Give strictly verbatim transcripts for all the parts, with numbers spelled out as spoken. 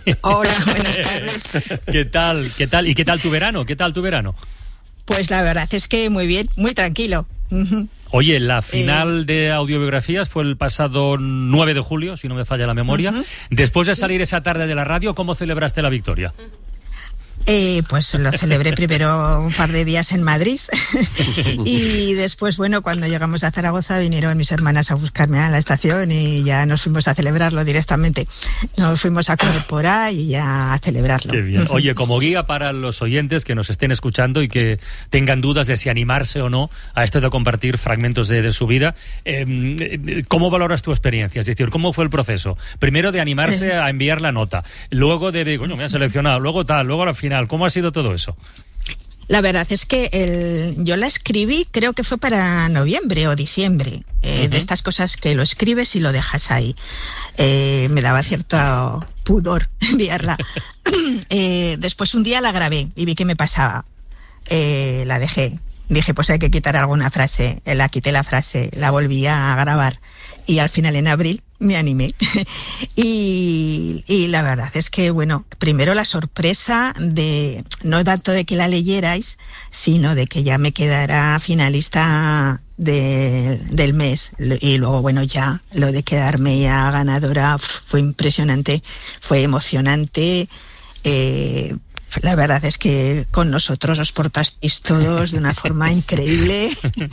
Hola, buenas tardes. ¿Qué tal? ¿Qué tal? ¿Y qué tal tu verano? ¿Qué tal tu verano? Pues la verdad es que muy bien, muy tranquilo. Uh-huh. Oye, la final eh... de audiobiografías fue el pasado nueve de julio, si no me falla la memoria. Uh-huh. Después de salir esa tarde de la radio, ¿cómo celebraste la victoria? Eh, pues lo celebré primero un par de días en Madrid y después, bueno, cuando llegamos a Zaragoza vinieron mis hermanas a buscarme a la estación y ya nos fuimos a celebrarlo directamente. Nos fuimos a comer por ahí y ya a celebrarlo. Qué bien. Oye, como guía para los oyentes que nos estén escuchando y que tengan dudas de si animarse o no a esto de compartir fragmentos de, de su vida, eh, ¿cómo valoras tu experiencia? Es decir, ¿cómo fue el proceso? Primero de animarse a enviar la nota, luego de, de coño, me han seleccionado, luego tal, luego al final. ¿Cómo ha sido todo eso? La verdad es que el, yo la escribí, creo que fue para noviembre o diciembre, eh, uh-huh. de estas cosas que lo escribes y lo dejas ahí. Eh, me daba cierto pudor enviarla. eh, después un día la grabé y vi qué me pasaba. Eh, la dejé. Dije, pues hay que quitar alguna frase. La quité la frase, la volví a grabar. Y al final, en abril, me animé. y, y la verdad es que, bueno, primero la sorpresa de, no tanto de que la leyerais, sino de que ya me quedara finalista de, del mes. Y luego, bueno, ya lo de quedarme ya ganadora fue impresionante, fue emocionante. Eh, La verdad es que con nosotros os portasteis todos de una forma increíble.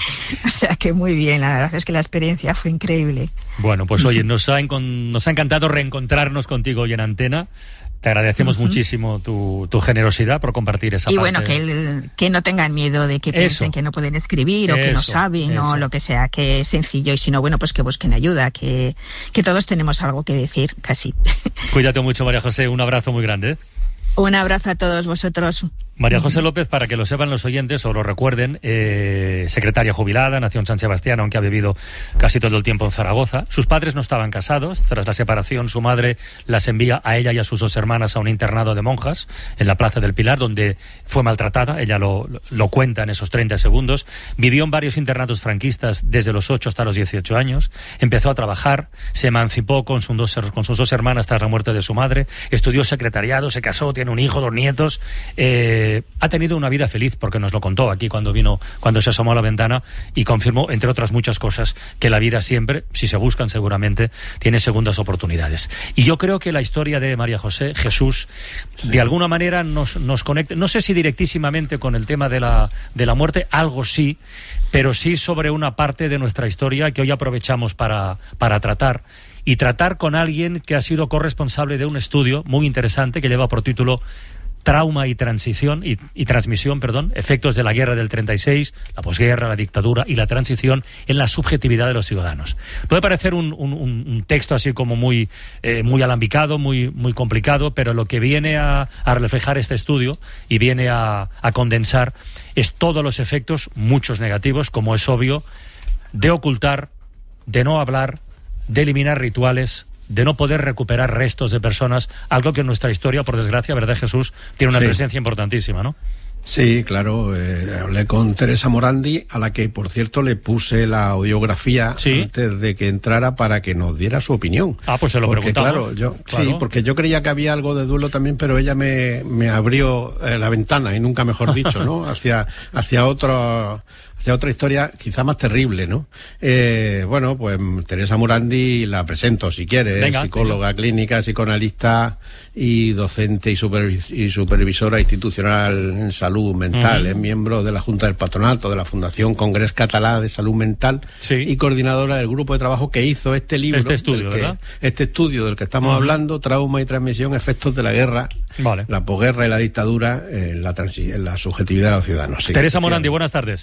O sea que muy bien, la verdad es que la experiencia fue increíble. Bueno, pues oye, nos ha, nos ha encantado reencontrarnos contigo hoy en Antena. Te agradecemos uh-huh. muchísimo tu, tu generosidad por compartir esa y parte. Y bueno, que, el, que no tengan miedo de que piensen eso. que no pueden escribir eso, o que no saben eso. o lo que sea, que es sencillo. Y si no, bueno, pues que busquen ayuda, que, que todos tenemos algo que decir, casi. Cuídate mucho, María José. Un abrazo muy grande. Un abrazo a todos vosotros. María José López, para que lo sepan los oyentes o lo recuerden, eh, secretaria jubilada, nació en San Sebastián, aunque ha vivido casi todo el tiempo en Zaragoza. Sus padres no estaban casados. Tras la separación, su madre las envía a ella y a sus dos hermanas a un internado de monjas en la Plaza del Pilar, donde fue maltratada. Ella lo, lo cuenta en esos treinta segundos. Vivió en varios internados franquistas desde los ocho hasta los dieciocho años. Empezó a trabajar, se emancipó con, sus dos, con sus dos hermanas tras la muerte de su madre. Estudió secretariado, se casó, tiene un hijo, dos nietos. Eh, ha tenido una vida feliz, porque nos lo contó aquí cuando vino, cuando se asomó a la ventana y confirmó, entre otras muchas cosas, que la vida siempre, si se buscan seguramente, tiene segundas oportunidades. Y yo creo que la historia de María José, Jesús, sí. de alguna manera nos, nos conecta, no sé si directísimamente con el tema de la, de la muerte, algo sí, pero sí sobre una parte de nuestra historia que hoy aprovechamos para, para tratar. Y tratar con alguien que ha sido corresponsable de un estudio muy interesante que lleva por título Trauma y transición y, y transmisión, perdón, efectos de la guerra del treinta y seis, la posguerra, la dictadura y la transición en la subjetividad de los ciudadanos. Puede parecer un, un, un texto así como muy, eh, muy alambicado, muy, muy complicado, pero lo que viene a, a reflejar este estudio y viene a, a condensar es todos los efectos, muchos negativos, como es obvio, de ocultar, de no hablar, de eliminar rituales, de no poder recuperar restos de personas, algo que en nuestra historia, por desgracia, ¿verdad, Jesús?, tiene una sí. presencia importantísima, ¿no? Sí, claro, eh, hablé con Teresa Morandi, a la que, por cierto, le puse la audiografía ¿Sí? antes de que entrara para que nos diera su opinión. Ah, pues se lo porque, preguntamos. Claro, yo, claro. Sí, porque yo creía que había algo de duelo también, pero ella me, me abrió eh, la ventana, y nunca mejor dicho, ¿no? hacia, hacia otro... hacia otra historia quizá más terrible, ¿no? Eh, bueno, pues Teresa Morandi la presento si quieres, venga, psicóloga venga. clínica, psicoanalista y docente y, supervis- y supervisora institucional en salud mental. Uh-huh. Es miembro de la Junta del Patronato de la Fundación Congrés Català de Salud Mental sí. y coordinadora del grupo de trabajo que hizo este libro. Este estudio, del que, ¿verdad? Este estudio del que estamos uh-huh. hablando, Trauma y transmisión, efectos de la guerra, vale. la posguerra y la dictadura en la, transi- en la subjetividad de los ciudadanos. Sí, Teresa Morandi, buenas tardes.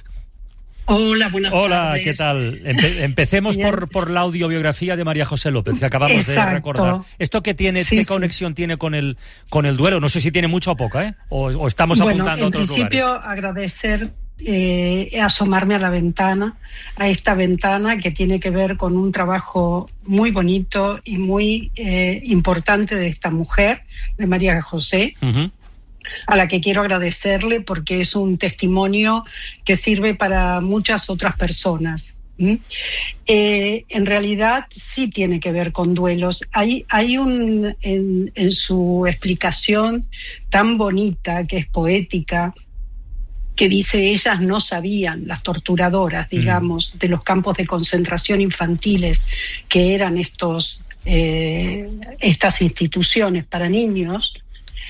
Hola, buenas Hola, tardes. Hola, ¿qué tal? Empe- empecemos por, por la audiobiografía de María José López, que acabamos Exacto. de recordar. ¿Esto qué tiene, sí, qué sí. conexión tiene con el con el duelo? No sé si tiene mucha o poca, ¿eh? O, o estamos bueno, apuntando a otros lugares. Bueno, en principio agradecer, eh, asomarme a la ventana, a esta ventana que tiene que ver con un trabajo muy bonito y muy eh, importante de esta mujer, de María José. Uh-huh. A la que quiero agradecerle porque es un testimonio que sirve para muchas otras personas. ¿Mm? Eh, en realidad sí tiene que ver con duelos. Hay, hay un, en, en su explicación tan bonita, que es poética, que dice: ellas no sabían, las torturadoras, digamos, mm. de los campos de concentración infantiles, que eran estos, eh, estas instituciones para niños.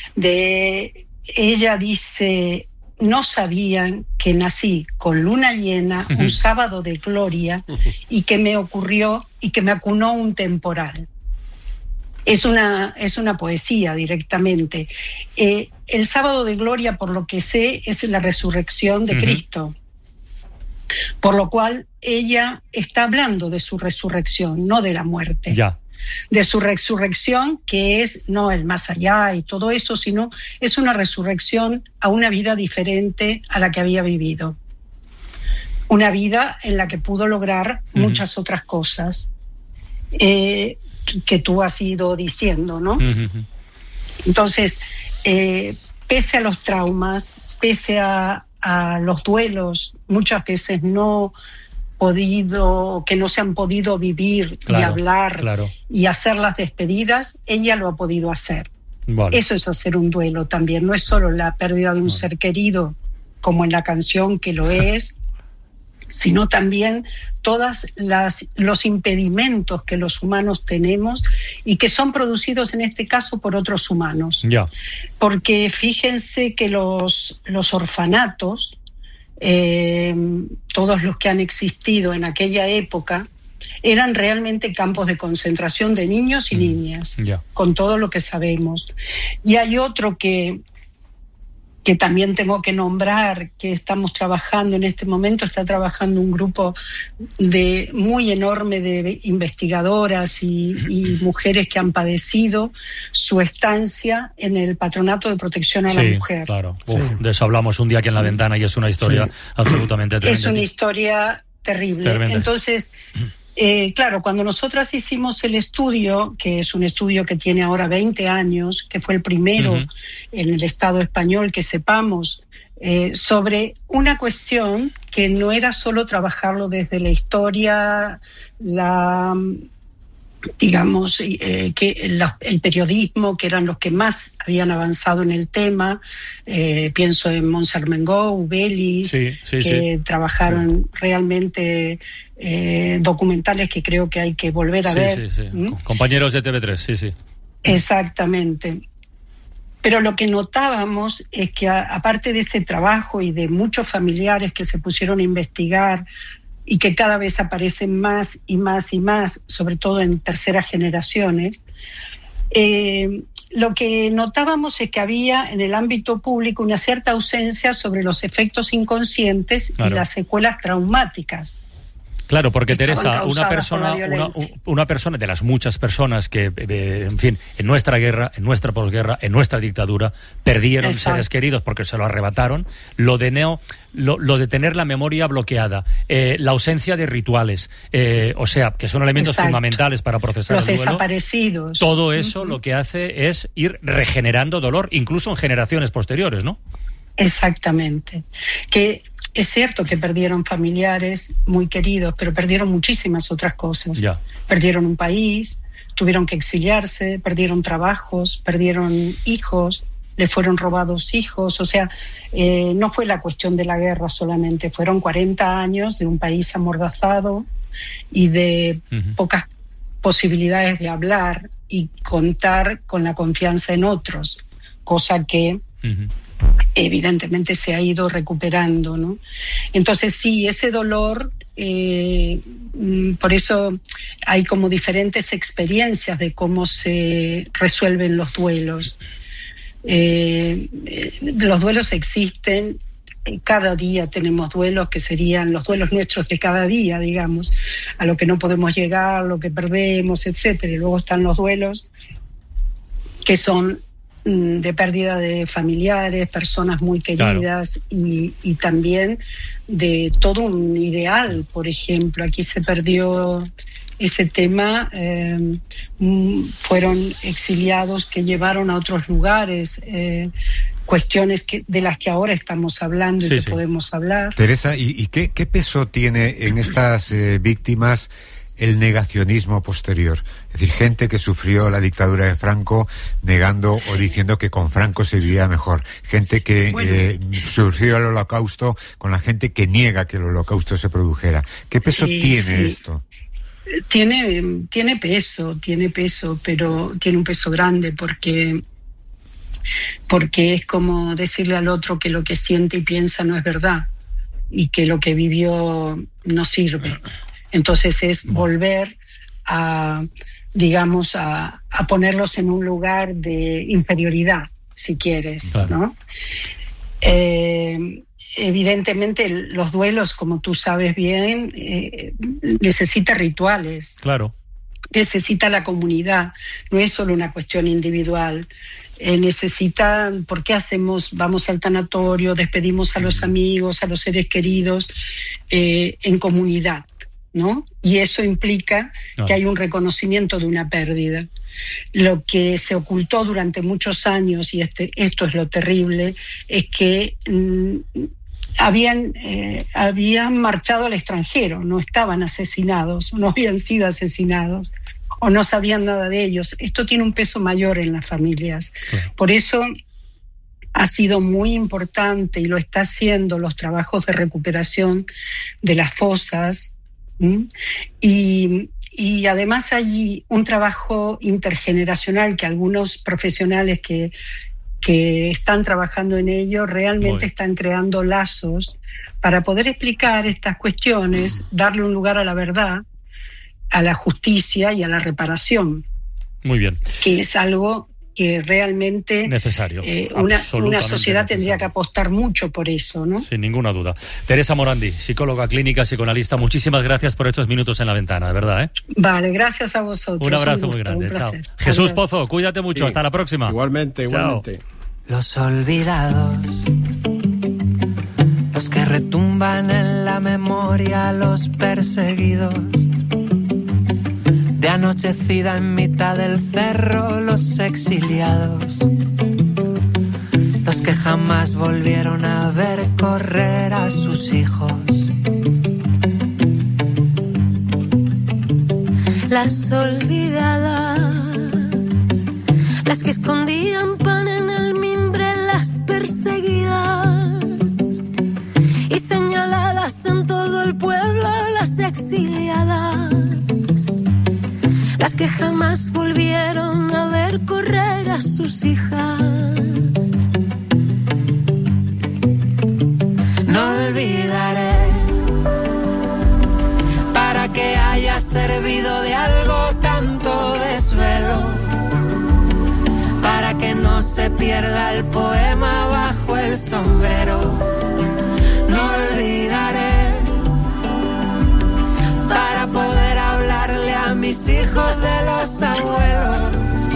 De, ella dice: no sabían que nací con luna llena, uh-huh. un sábado de gloria, uh-huh. y que me ocurrió y que me acunó un temporal. Es una, es una poesía directamente. Eh, el sábado de gloria, por lo que sé, es la resurrección de uh-huh. Cristo. Por lo cual ella está hablando de su resurrección, no de la muerte. Ya. De su resurrección, que es no el más allá y todo eso, sino es una resurrección a una vida diferente a la que había vivido. Una vida en la que pudo lograr uh-huh. muchas otras cosas. Eh, que tú has ido diciendo, ¿no? Uh-huh. Entonces, eh, pese a los traumas, pese a, a los duelos, muchas veces no podido, que no se han podido vivir claro, y hablar claro. y hacer las despedidas, ella lo ha podido hacer. Vale. Eso es hacer un duelo también, no es solo la pérdida de un vale. ser querido, como en la canción que lo es, sino también todos los impedimentos que los humanos tenemos y que son producidos en este caso por otros humanos. Ya. Porque fíjense que los, los orfanatos, eh, todos los que han existido en aquella época, eran realmente campos de concentración de niños y mm. niñas, ya. con todo lo que sabemos. Y hay otro que... que también tengo que nombrar, que estamos trabajando en este momento, está trabajando un grupo de muy enorme de investigadoras y, y mujeres que han padecido su estancia en el Patronato de Protección a sí, la Mujer. Claro. Uf, sí. De eso hablamos un día aquí en La Ventana y es una historia sí. absolutamente tremenda. Es una historia terrible. Tremenda. Entonces... Eh, claro, cuando nosotras hicimos el estudio, que es un estudio que tiene ahora veinte años, que fue el primero uh-huh. en el Estado español que sepamos, eh, sobre una cuestión que no era solo trabajarlo desde la historia, la... digamos, eh, que la, el periodismo, que eran los que más habían avanzado en el tema, eh, pienso en Mons Armengou, Belis, sí, sí, que sí. trabajaron sí. realmente eh, documentales que creo que hay que volver a sí, ver. Sí, sí. ¿Mm? Compañeros de T V tres, sí, sí. Exactamente. Pero lo que notábamos es que a, aparte de ese trabajo y de muchos familiares que se pusieron a investigar y que cada vez aparecen más y más y más, sobre todo en terceras generaciones, eh, lo que notábamos es que había en el ámbito público una cierta ausencia sobre los efectos inconscientes claro. y las secuelas traumáticas. Claro, porque Teresa, una persona, una, una persona de las muchas personas que, eh, en fin, en nuestra guerra, en nuestra posguerra, en nuestra dictadura, perdieron Exacto. seres queridos porque se lo arrebataron, lo de neo, lo, lo de tener la memoria bloqueada, eh, la ausencia de rituales, eh, o sea, que son elementos Exacto. fundamentales para procesar Los el duelo. Desaparecidos. Todo eso uh-huh. lo que hace es ir regenerando dolor, incluso en generaciones posteriores, ¿no? Exactamente. Que es cierto que perdieron familiares muy queridos, pero perdieron muchísimas otras cosas. Ya. Perdieron un país, tuvieron que exiliarse, perdieron trabajos, perdieron hijos, le fueron robados hijos. O sea, eh, no fue la cuestión de la guerra solamente, fueron cuarenta años de un país amordazado y de uh-huh. pocas posibilidades de hablar y contar con la confianza en otros, cosa que... Uh-huh. evidentemente se ha ido recuperando, ¿no? Entonces sí, ese dolor, eh, por eso hay como diferentes experiencias de cómo se resuelven los duelos. Eh, los duelos existen, cada día tenemos duelos que serían los duelos nuestros de cada día, digamos, a lo que no podemos llegar, lo que perdemos, etcétera. Y luego están los duelos que son de pérdida de familiares, personas muy queridas, claro. y, y también de todo un ideal. Por ejemplo, aquí se perdió ese tema, eh, fueron exiliados que llevaron a otros lugares, eh, cuestiones que, de las que ahora estamos hablando y sí, que sí. podemos hablar. Teresa, ¿y, y qué, qué peso tiene en estas eh, víctimas el negacionismo posterior? Es decir, gente que sufrió la dictadura de Franco negando o diciendo que con Franco se vivía mejor. Gente que bueno. eh, sufrió el holocausto con la gente que niega que el holocausto se produjera. ¿Qué peso sí, tiene sí. esto? Tiene, tiene peso, tiene peso, pero tiene un peso grande porque, porque es como decirle al otro que lo que siente y piensa no es verdad y que lo que vivió no sirve. Entonces es volver a, digamos, a, a ponerlos en un lugar de inferioridad, si quieres, claro. ¿no? Eh, evidentemente los duelos, como tú sabes bien, eh, necesita rituales. Claro. Necesita la comunidad, no es solo una cuestión individual. Eh, necesita, ¿por qué hacemos? Vamos al tanatorio, despedimos a los amigos, a los seres queridos, eh, en comunidad, ¿no? Y eso implica no. que hay un reconocimiento de una pérdida. Lo que se ocultó durante muchos años, y este, esto es lo terrible, es que mmm, habían, eh, habían marchado al extranjero, no estaban asesinados, no habían sido asesinados, o no sabían nada de ellos. Esto tiene un peso mayor en las familias. Claro. Por eso ha sido muy importante, y lo está haciendo, los trabajos de recuperación de las fosas, ¿sí? y, y además hay un trabajo intergeneracional que algunos profesionales que, que están trabajando en ello realmente están creando lazos para poder explicar estas cuestiones, darle un lugar a la verdad, a la justicia y a la reparación. Muy bien. Que es algo que realmente necesario. Eh, una, una sociedad necesario. Tendría que apostar mucho por eso, ¿no? Sin ninguna duda. Teresa Morandi, psicóloga clínica, psicoanalista, muchísimas gracias por estos minutos en La Ventana, de verdad, ¿eh? Vale, gracias a vosotros. Un abrazo un gusto, muy grande. Chao. Adiós. Jesús Pozo, cuídate mucho. Sí. Hasta la próxima. Igualmente, igualmente. Chao. Los olvidados, los que retumban en la memoria, los perseguidos. De anochecida en mitad del cerro, los exiliados, los que jamás volvieron a ver correr a sus hijos. Las olvidadas, las que escondían pan en el mimbre, las perseguidas y señaladas en todo el pueblo, las exiliadas. Las que jamás volvieron a ver correr a sus hijas. No olvidaré, para que haya servido de algo tanto desvelo, para que no se pierda el poema bajo el sombrero. No olvidaré, para poder hablarle a mis hijos de los abuelos,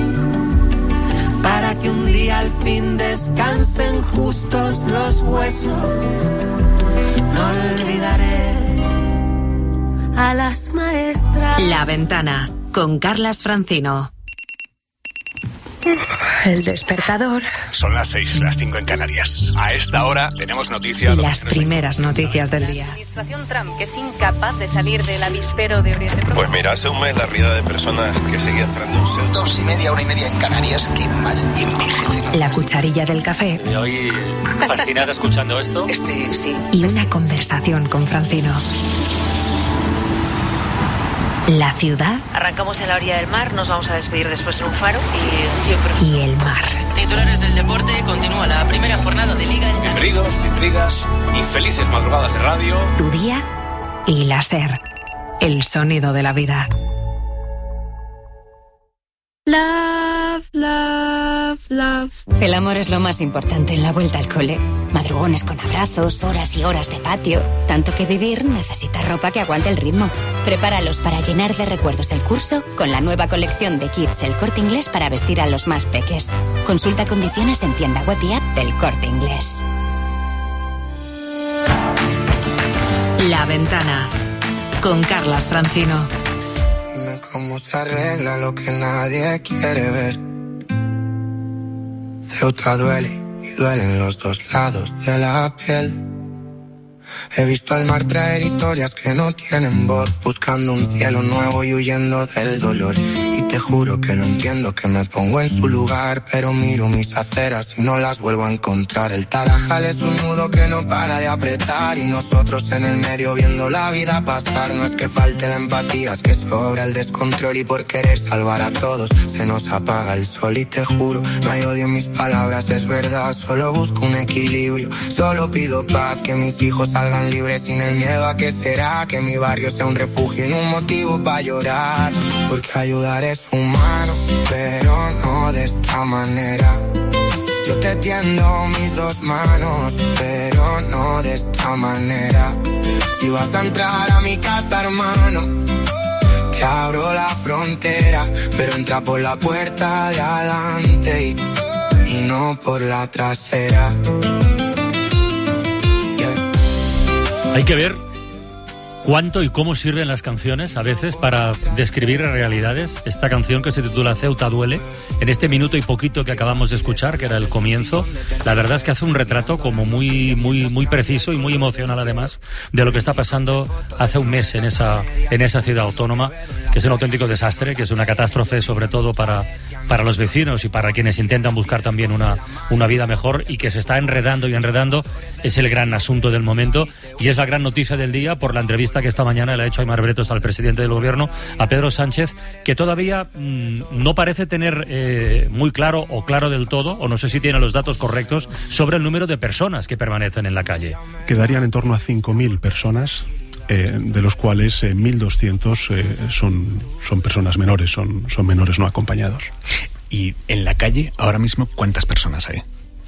para que un día al fin descansen justos los huesos. No olvidaré a las maestras. La Ventana, con Carlas Francino. El despertador. Son las seis, las cinco en Canarias. A esta hora tenemos noticias. Y las primeras noticias del día. La administración Trump, que es incapaz de salir del avispero de Oriente Próximo. Pues mira, hace un mes la riada de personas que seguía entrando en un Dos y media, una y media en Canarias. Qué mal envejece. La cucharilla del café. Y hoy fascinada escuchando esto. Este, sí. Y una conversación con Francino. La ciudad. Arrancamos en la orilla del mar, nos vamos a despedir después en un faro y siempre. Y el mar. Titulares del deporte, continúa la primera jornada de Liga. Bienvenidos, bienvenidas y felices madrugadas de radio. Tu día y la SER. El sonido de la vida. Love, love, love. El amor es lo más importante en la vuelta al cole. Madrugones con abrazos, horas y horas de patio. Tanto que vivir necesita ropa que aguante el ritmo. Prepáralos para llenar de recuerdos el curso con la nueva colección de kits El Corte Inglés para vestir a los más peques. Consulta condiciones en tienda web y app del Corte Inglés. La Ventana, con Carlas Francino. Cómo se arregla lo que nadie quiere ver. Ceuta duele y duelen los dos lados de la piel. He visto al mar traer historias que no tienen voz, buscando un cielo nuevo y huyendo del dolor. Y te juro que no entiendo, que me pongo en su lugar, pero miro mis aceras y no las vuelvo a encontrar. El Tarajal es un nudo que no para de apretar, y nosotros en el medio viendo la vida pasar. No es que falte la empatía, es que sobra el descontrol, y por querer salvar a todos se nos apaga el sol. Y te juro, no hay odio en mis palabras, es verdad, solo busco un equilibrio. Solo pido paz, que mis hijos salgan libres sin el miedo a que será, que mi barrio sea un refugio y un motivo para llorar. Porque ayudar es humano, pero no de esta manera. Yo te tiendo mis dos manos, pero no de esta manera. Si vas a entrar a mi casa, hermano, te abro la frontera, pero entra por la puerta de adelante y, y no por la trasera. Hay que ver cuánto y cómo sirven las canciones a veces para describir realidades. Esta canción, que se titula Ceuta duele, en este minuto y poquito que acabamos de escuchar, que era el comienzo, la verdad es que hace un retrato como muy muy muy preciso y muy emocional, además, de lo que está pasando hace un mes en esa en esa ciudad autónoma, que es un auténtico desastre, que es una catástrofe sobre todo para para los vecinos y para quienes intentan buscar también una una vida mejor, y que se está enredando y enredando. Es el gran asunto del momento y es la gran noticia del día por la entrevista que esta mañana le ha hecho Aimar Bretos al presidente del gobierno, a Pedro Sánchez, que todavía mmm, no parece tener eh, muy claro o claro del todo, o no sé si tiene los datos correctos, sobre el número de personas que permanecen en la calle. Quedarían en torno a cinco mil personas, eh, de los cuales eh, mil doscientos eh, son, son personas menores, son, son menores no acompañados. Y en la calle, ahora mismo, ¿cuántas personas hay?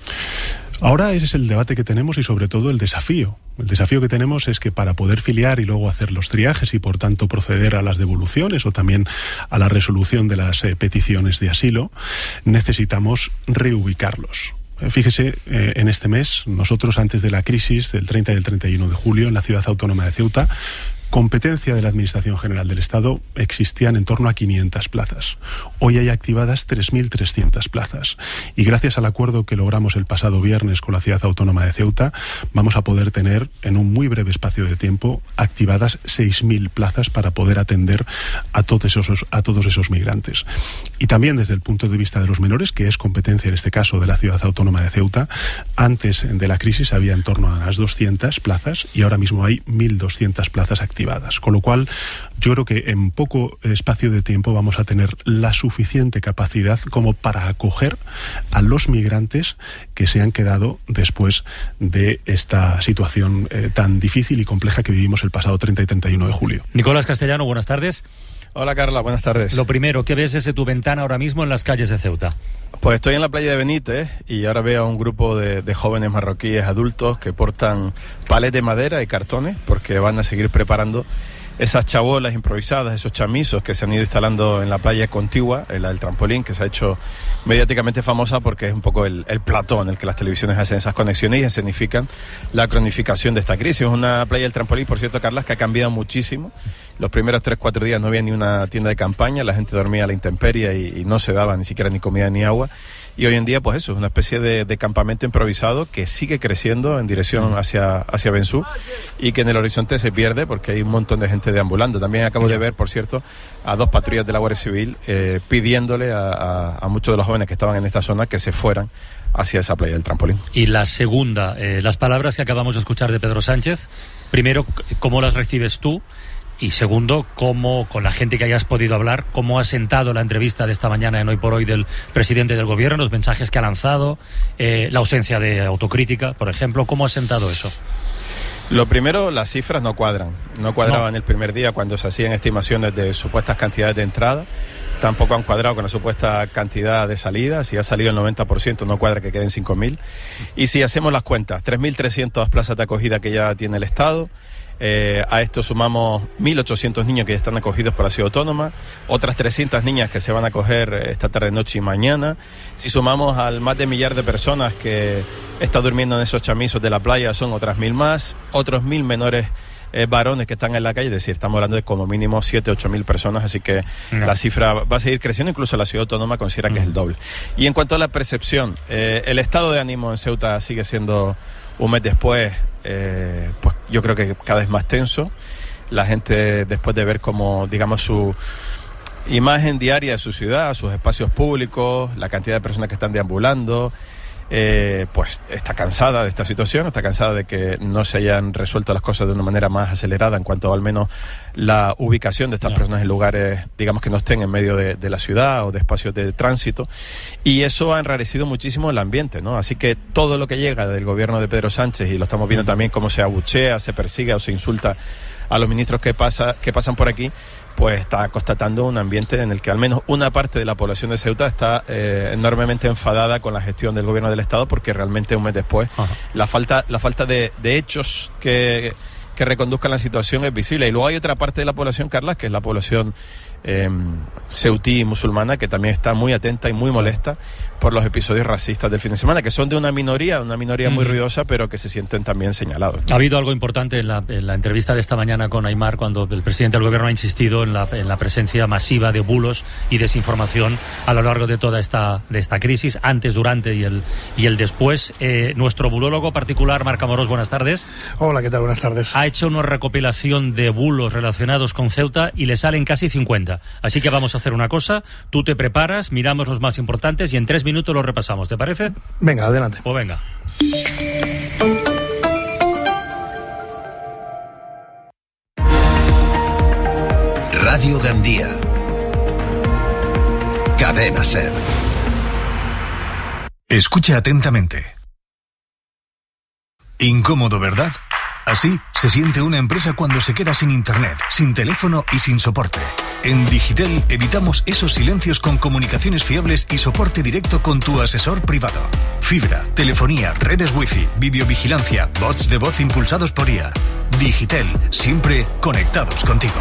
Ahora ese es el debate que tenemos, y sobre todo el desafío. El desafío que tenemos es que para poder filiar y luego hacer los triajes y por tanto proceder a las devoluciones o también a la resolución de las eh, peticiones de asilo, necesitamos reubicarlos. Fíjese, eh, en este mes, nosotros antes de la crisis del treinta y del treinta y uno de julio, en la ciudad autónoma de Ceuta, competencia de la Administración General del Estado, existían en torno a quinientas plazas. Hoy hay activadas tres mil trescientas plazas. Y gracias al acuerdo que logramos el pasado viernes con la Ciudad Autónoma de Ceuta, vamos a poder tener, en un muy breve espacio de tiempo, activadas seis mil plazas para poder atender a todos esos, a todos esos migrantes. Y también desde el punto de vista de los menores, que es competencia en este caso de la Ciudad Autónoma de Ceuta, antes de la crisis había en torno a las doscientas plazas y ahora mismo hay mil doscientas plazas activadas. Con lo cual, yo creo que en poco espacio de tiempo vamos a tener la suficiente capacidad como para acoger a los migrantes que se han quedado después de esta situación eh, tan difícil y compleja que vivimos el pasado treinta y treinta y uno de julio. Nicolás Castellano, buenas tardes. Hola Carla, buenas tardes. Lo primero, ¿qué ves desde tu ventana ahora mismo en las calles de Ceuta? Pues estoy en la playa de Benítez y ahora veo a un grupo de, de jóvenes marroquíes adultos que portan palets de madera y cartones porque van a seguir preparando esas chabolas improvisadas, esos chamisos que se han ido instalando en la playa contigua, en la del trampolín, que se ha hecho mediáticamente famosa porque es un poco el, el plató en el que las televisiones hacen esas conexiones y escenifican la cronificación de esta crisis. Es una playa del trampolín, por cierto, Carlas, que ha cambiado muchísimo. Los primeros tres, cuatro días no había ni una tienda de campaña, la gente dormía a la intemperie y, y no se daba ni siquiera ni comida ni agua. Y hoy en día, pues eso, es una especie de, de campamento improvisado que sigue creciendo en dirección hacia, hacia Bensú y que en el horizonte se pierde porque hay un montón de gente deambulando. También acabo de ver, por cierto, a dos patrullas de la Guardia Civil eh, pidiéndole a, a, a muchos de los jóvenes que estaban en esta zona que se fueran hacia esa playa del trampolín. Y la segunda, eh, las palabras que acabamos de escuchar de Pedro Sánchez, primero, ¿cómo las recibes tú? Y segundo, cómo, con la gente que hayas podido hablar, cómo ha sentado la entrevista de esta mañana en Hoy por Hoy del presidente del gobierno, los mensajes que ha lanzado, eh, la ausencia de autocrítica, por ejemplo, ¿cómo ha sentado eso? Lo primero, las cifras no cuadran. No cuadraban no. el primer día cuando se hacían estimaciones de supuestas cantidades de entrada. Tampoco han cuadrado con la supuesta cantidad de salidas. Si ha salido el noventa por ciento, no cuadra que queden cinco mil. Y si hacemos las cuentas, tres mil trescientas plazas de acogida que ya tiene el Estado. Eh, a esto sumamos mil ochocientos niños que ya están acogidos por la ciudad autónoma, otras trescientas niñas que se van a acoger esta tarde, noche y mañana. Si sumamos al más de millar de personas que está durmiendo en esos chamizos de la playa, son otras mil más, otros mil menores eh, varones que están en la calle, es decir, estamos hablando de como mínimo siete, ocho mil personas, así que no. la cifra va a seguir creciendo, incluso la ciudad autónoma considera mm. que es el doble. Y en cuanto a la percepción, eh, el estado de ánimo en Ceuta sigue siendo, un mes después, eh, pues yo creo que cada vez más tenso. La gente, después de ver cómo, digamos, su imagen diaria de su ciudad, sus espacios públicos, la cantidad de personas que están deambulando, eh, pues está cansada de esta situación, está cansada de que no se hayan resuelto las cosas de una manera más acelerada en cuanto a, al menos la ubicación de estas no. personas en lugares, digamos, que no estén en medio de, de la ciudad o de espacios de tránsito, y eso ha enrarecido muchísimo el ambiente, ¿no? Así que todo lo que llega del gobierno de Pedro Sánchez, y lo estamos viendo también cómo se abuchea, se persigue o se insulta a los ministros que pasa, que pasan por aquí, pues está constatando un ambiente en el que al menos una parte de la población de Ceuta está eh, enormemente enfadada con la gestión del gobierno del Estado, porque realmente un mes después Ajá. la falta la falta de, de hechos que, que reconduzcan la situación es visible. Y luego hay otra parte de la población, Carla, que es la población eh, ceutí musulmana, que también está muy atenta y muy molesta por los episodios racistas del fin de semana, que son de una minoría, una minoría muy ruidosa, pero que se sienten también señalados. Ha habido algo importante en la, en la entrevista de esta mañana con Aimar, cuando el presidente del gobierno ha insistido en la, en la presencia masiva de bulos y desinformación a lo largo de toda esta, de esta crisis, antes, durante y el, y el después. Eh, nuestro bulólogo particular, Marc Amorós, buenas tardes. Hola, ¿qué tal? Buenas tardes. Ha hecho una recopilación de bulos relacionados con Ceuta y le salen casi cincuenta. Así que vamos a hacer una cosa, tú te preparas, miramos los más importantes y en tres minutos los repasamos, ¿te parece? Venga, adelante. Pues venga. Radio Gandía. Cadena SER. Escucha atentamente. Incómodo, ¿verdad? Así se siente una empresa cuando se queda sin internet, sin teléfono y sin soporte. En Digitel evitamos esos silencios con comunicaciones fiables y soporte directo con tu asesor privado. Fibra, telefonía, redes wifi, videovigilancia, bots de voz impulsados por I A. Digitel, siempre conectados contigo.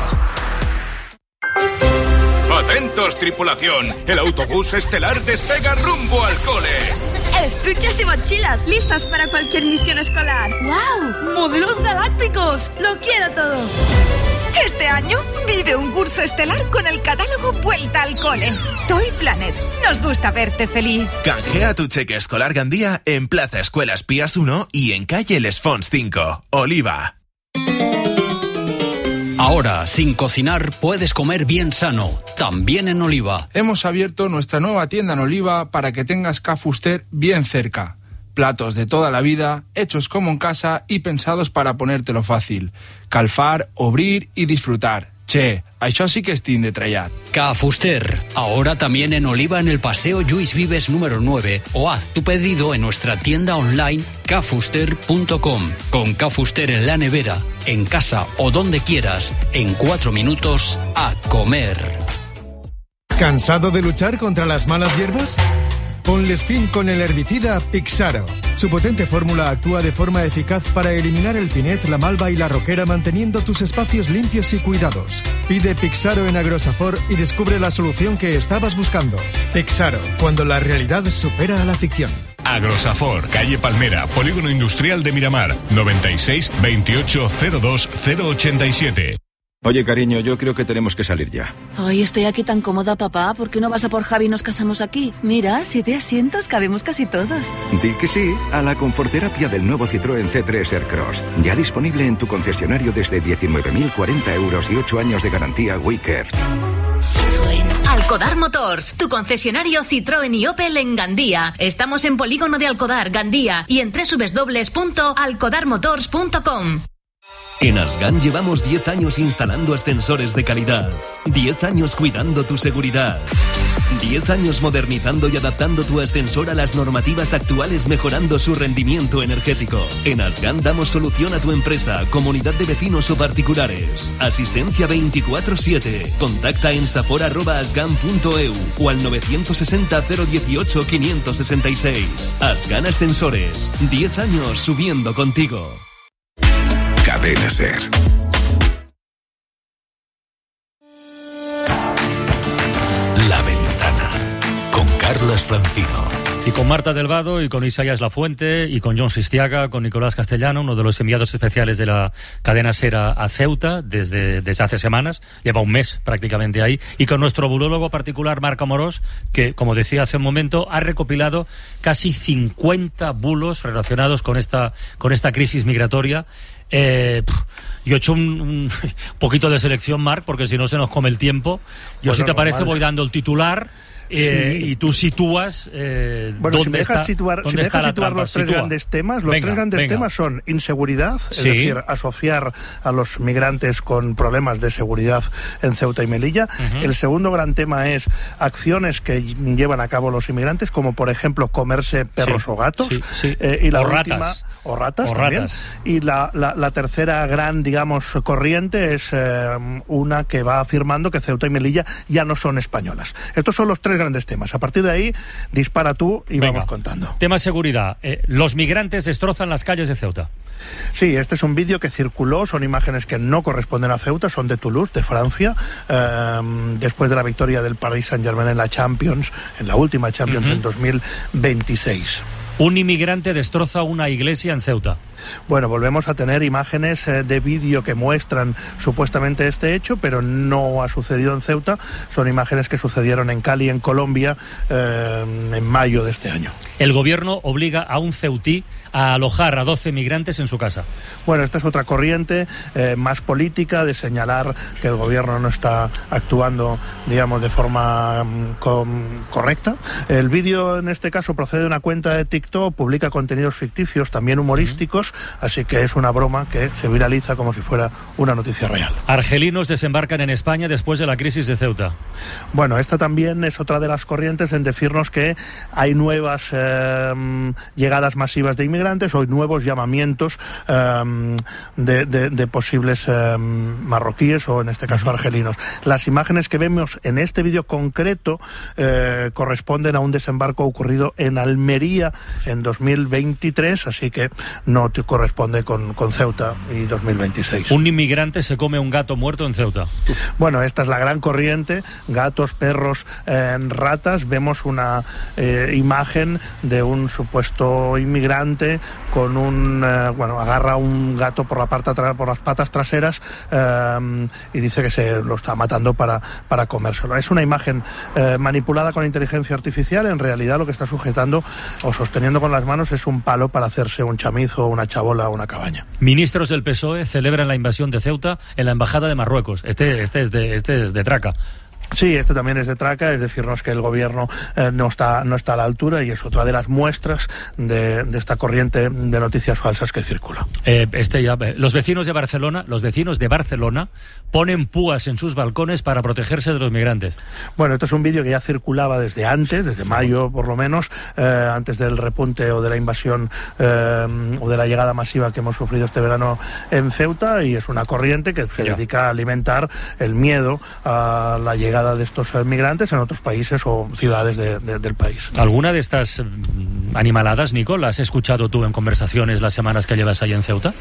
¡Atentos, tripulación! El autobús estelar despega rumbo al cole. Estuches y mochilas, listas para cualquier misión escolar. ¡Wow! ¡Modelos galácticos! ¡Lo quiero todo! Este año vive un curso estelar con el catálogo Vuelta al Cole. Toy Planet. Nos gusta verte feliz. Canjea tu cheque escolar Gandía en Plaza Escuelas Pías uno y en calle Les Fonts cinco. Oliva. Ahora, sin cocinar, puedes comer bien sano, también en Oliva. Hemos abierto nuestra nueva tienda en Oliva para que tengas Ca Fuster bien cerca. Platos de toda la vida, hechos como en casa y pensados para ponértelo fácil. Calfar, obrir y disfrutar. Che, això sí que és tin de trellat. Ca Fuster, ahora también en Oliva en el Paseo Lluís Vives número nueve, o haz tu pedido en nuestra tienda online ca fuster punto com. Con Ca Fuster en la nevera, en casa o donde quieras, en cuatro minutos a comer. ¿Cansado de luchar contra las malas hierbas? Ponles fin con el herbicida Pixaro. Su potente fórmula actúa de forma eficaz para eliminar el pinet, la malva y la roquera, manteniendo tus espacios limpios y cuidados. Pide Pixaro en Agrosafor y descubre la solución que estabas buscando. Pixaro, cuando la realidad supera a la ficción. Agrosafor, calle Palmera, Polígono Industrial de Miramar, noventa y seis veintiocho cero dos cero ochenta y siete. Oye, cariño, yo creo que tenemos que salir ya. Ay, estoy aquí tan cómoda, papá. ¿Por qué no vas a por Javi y nos casamos aquí? Mira, siete asientos, cabemos casi todos. Di que sí a la conforterapia del nuevo Citroën C tres Aircross. Ya disponible en tu concesionario desde diecinueve mil cuarenta euros y ocho años de garantía WeCare. Citroën. Alcodar Motors, tu concesionario Citroën y Opel en Gandía. Estamos en Polígono de Alcodar, Gandía, y en doble u doble u doble u punto alcodar motors punto com. En Asgan llevamos diez años instalando ascensores de calidad, diez años cuidando tu seguridad, diez años modernizando y adaptando tu ascensor a las normativas actuales, mejorando su rendimiento energético. En Asgan damos solución a tu empresa, comunidad de vecinos o particulares. Asistencia veinticuatro siete. Contacta en safor arroba asgan punto eu o al nueve seis cero cero dieciocho quinientos sesenta y seis. Asgan Ascensores, diez años subiendo contigo. Cadena SER. La Ventana con Carlas Francino. Y con Marta Delvado, y con Isaías Lafuente, y con John Sistiaga, con Nicolás Castellano, uno de los enviados especiales de la cadena SER a Ceuta desde, desde hace semanas, lleva un mes prácticamente ahí, y con nuestro bulólogo particular, Marc Amorós, que, como decía hace un momento, ha recopilado casi cincuenta bulos relacionados con esta, con esta crisis migratoria. Eh, yo he hecho un, un poquito de selección, Marc, porque si no se nos come el tiempo. Yo, bueno, si te normal. parece, voy dando el titular. Eh, sí. Y tú sitúas eh, bueno, dónde si me dejas está, situar, si me dejas situar los tres Sitúa. grandes temas, los venga, tres grandes venga. temas son inseguridad, es sí. decir, asociar a los migrantes con problemas de seguridad en Ceuta y Melilla. Uh-huh. El segundo gran tema es acciones que llevan a cabo los inmigrantes, como por ejemplo comerse perros sí. o gatos. Sí, sí. Eh, y la o última, ratas. O ratas o también. Ratas. Y la, la, la tercera gran, digamos, corriente es eh, una que va afirmando que Ceuta y Melilla ya no son españolas. Estos son los tres grandes temas. A partir de ahí, dispara tú y Venga. vamos contando. Tema seguridad. Eh, los migrantes destrozan las calles de Ceuta. Sí, este es un vídeo que circuló, son imágenes que no corresponden a Ceuta, son de Toulouse, de Francia, eh, después de la victoria del Paris Saint-Germain en la Champions, en la última Champions uh-huh. en dos mil veintiséis. Un inmigrante destroza una iglesia en Ceuta. Bueno, volvemos a tener imágenes eh, de vídeo que muestran supuestamente este hecho, pero no ha sucedido en Ceuta. Son imágenes que sucedieron en Cali, en Colombia, eh, en mayo de este año. El gobierno obliga a un ceutí a alojar a doce migrantes en su casa. Bueno, esta es otra corriente eh, más política, de señalar que el gobierno no está actuando, digamos, de forma um, com- correcta. El vídeo, en este caso, procede de una cuenta de TikTok, publica contenidos ficticios, también humorísticos, uh-huh. así que es una broma que se viraliza como si fuera una noticia real. Argelinos desembarcan en España después de la crisis de Ceuta. Bueno, esta también es otra de las corrientes en decirnos que hay nuevas eh, llegadas masivas de inmigrantes, o nuevos llamamientos um, de, de, de posibles um, marroquíes o en este caso argelinos. Las imágenes que vemos en este vídeo concreto eh, corresponden a un desembarco ocurrido en Almería en dos mil veintitrés, así que no te corresponde con, con Ceuta y dos mil veintiséis. Un inmigrante se come un gato muerto en Ceuta. Bueno, esta es la gran corriente, gatos, perros, eh, ratas. Vemos una eh, imagen de un supuesto inmigrante con un, eh, bueno, agarra un gato por la parte tra- por las patas traseras eh, y dice que se lo está matando para, para comérselo. Es una imagen eh, manipulada con inteligencia artificial. En realidad lo que está sujetando o sosteniendo con las manos es un palo para hacerse un chamizo, una chabola o una cabaña. Ministros del P S O E celebran la invasión de Ceuta en la Embajada de Marruecos. Este, este, es, de, este es de traca. Sí, este también es de traca, es decirnos que el gobierno eh, no está no está a la altura, y es otra de las muestras de, de esta corriente de noticias falsas que circula. Eh, este ya, los vecinos de Barcelona, los vecinos de Barcelona ponen púas en sus balcones para protegerse de los migrantes. Bueno, esto es un vídeo que ya circulaba desde antes, desde mayo por lo menos, eh, antes del repunte o de la invasión eh, o de la llegada masiva que hemos sufrido este verano en Ceuta, y es una corriente que se ya. dedica a alimentar el miedo a la llegada de estos migrantes en otros países o ciudades de, de, del país. ¿Alguna de estas animaladas, Nico, la has escuchado tú en conversaciones las semanas que llevas ahí en Ceuta?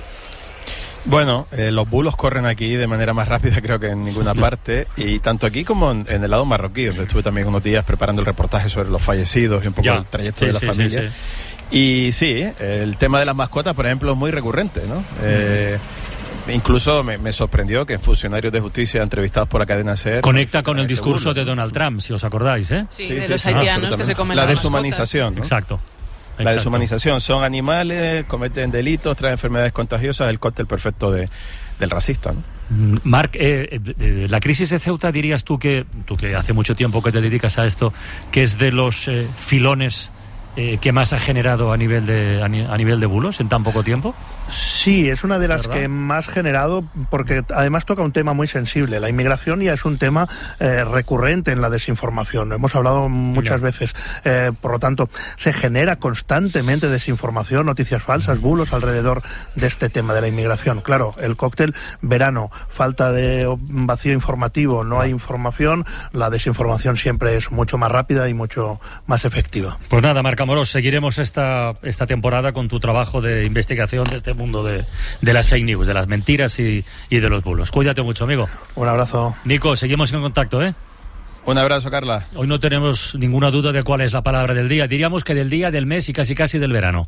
Bueno, eh, los bulos corren aquí de manera más rápida creo que en ninguna parte, y tanto aquí como en, en el lado marroquí, donde estuve también unos días preparando el reportaje sobre los fallecidos y un poco ya. el trayecto sí, de la sí, familia. Sí, sí. Y sí, el tema de las mascotas, por ejemplo, es muy recurrente, ¿no? Eh, Incluso me, me sorprendió que funcionarios de justicia entrevistados por la cadena SER... Conecta con el discurso burlo, de Donald Trump, si os acordáis, ¿eh? Sí, sí de sí, los sí, haitianos que se comen la deshumanización, ¿no? Exacto. La Exacto. deshumanización. Son animales, cometen delitos, traen enfermedades contagiosas, el cóctel perfecto de, del racista, ¿no? Marc, eh, eh, la crisis de Ceuta, dirías tú que, tú que hace mucho tiempo que te dedicas a esto, que es de los eh, filones eh, que más ha generado a nivel de a, ni, a nivel de bulos en tan poco tiempo. Sí, es una de las ¿verdad? que más generado, porque además toca un tema muy sensible. La inmigración ya es un tema eh, recurrente en la desinformación. Lo hemos hablado muchas yeah. veces. Eh, por lo tanto, se genera constantemente desinformación, noticias falsas, bulos alrededor de este tema de la inmigración. Claro, el cóctel verano, falta de vacío informativo, no hay información, la desinformación siempre es mucho más rápida y mucho más efectiva. Pues nada, Marc Amorós, seguiremos esta, esta temporada con tu trabajo de investigación de este mundo de, de las fake news, de las mentiras y, y de los bulos. Cuídate mucho, amigo. Un abrazo. Nico, seguimos en contacto, ¿eh? Un abrazo, Carla. Hoy no tenemos ninguna duda de cuál es la palabra del día. Diríamos que del día, del mes y casi casi del verano.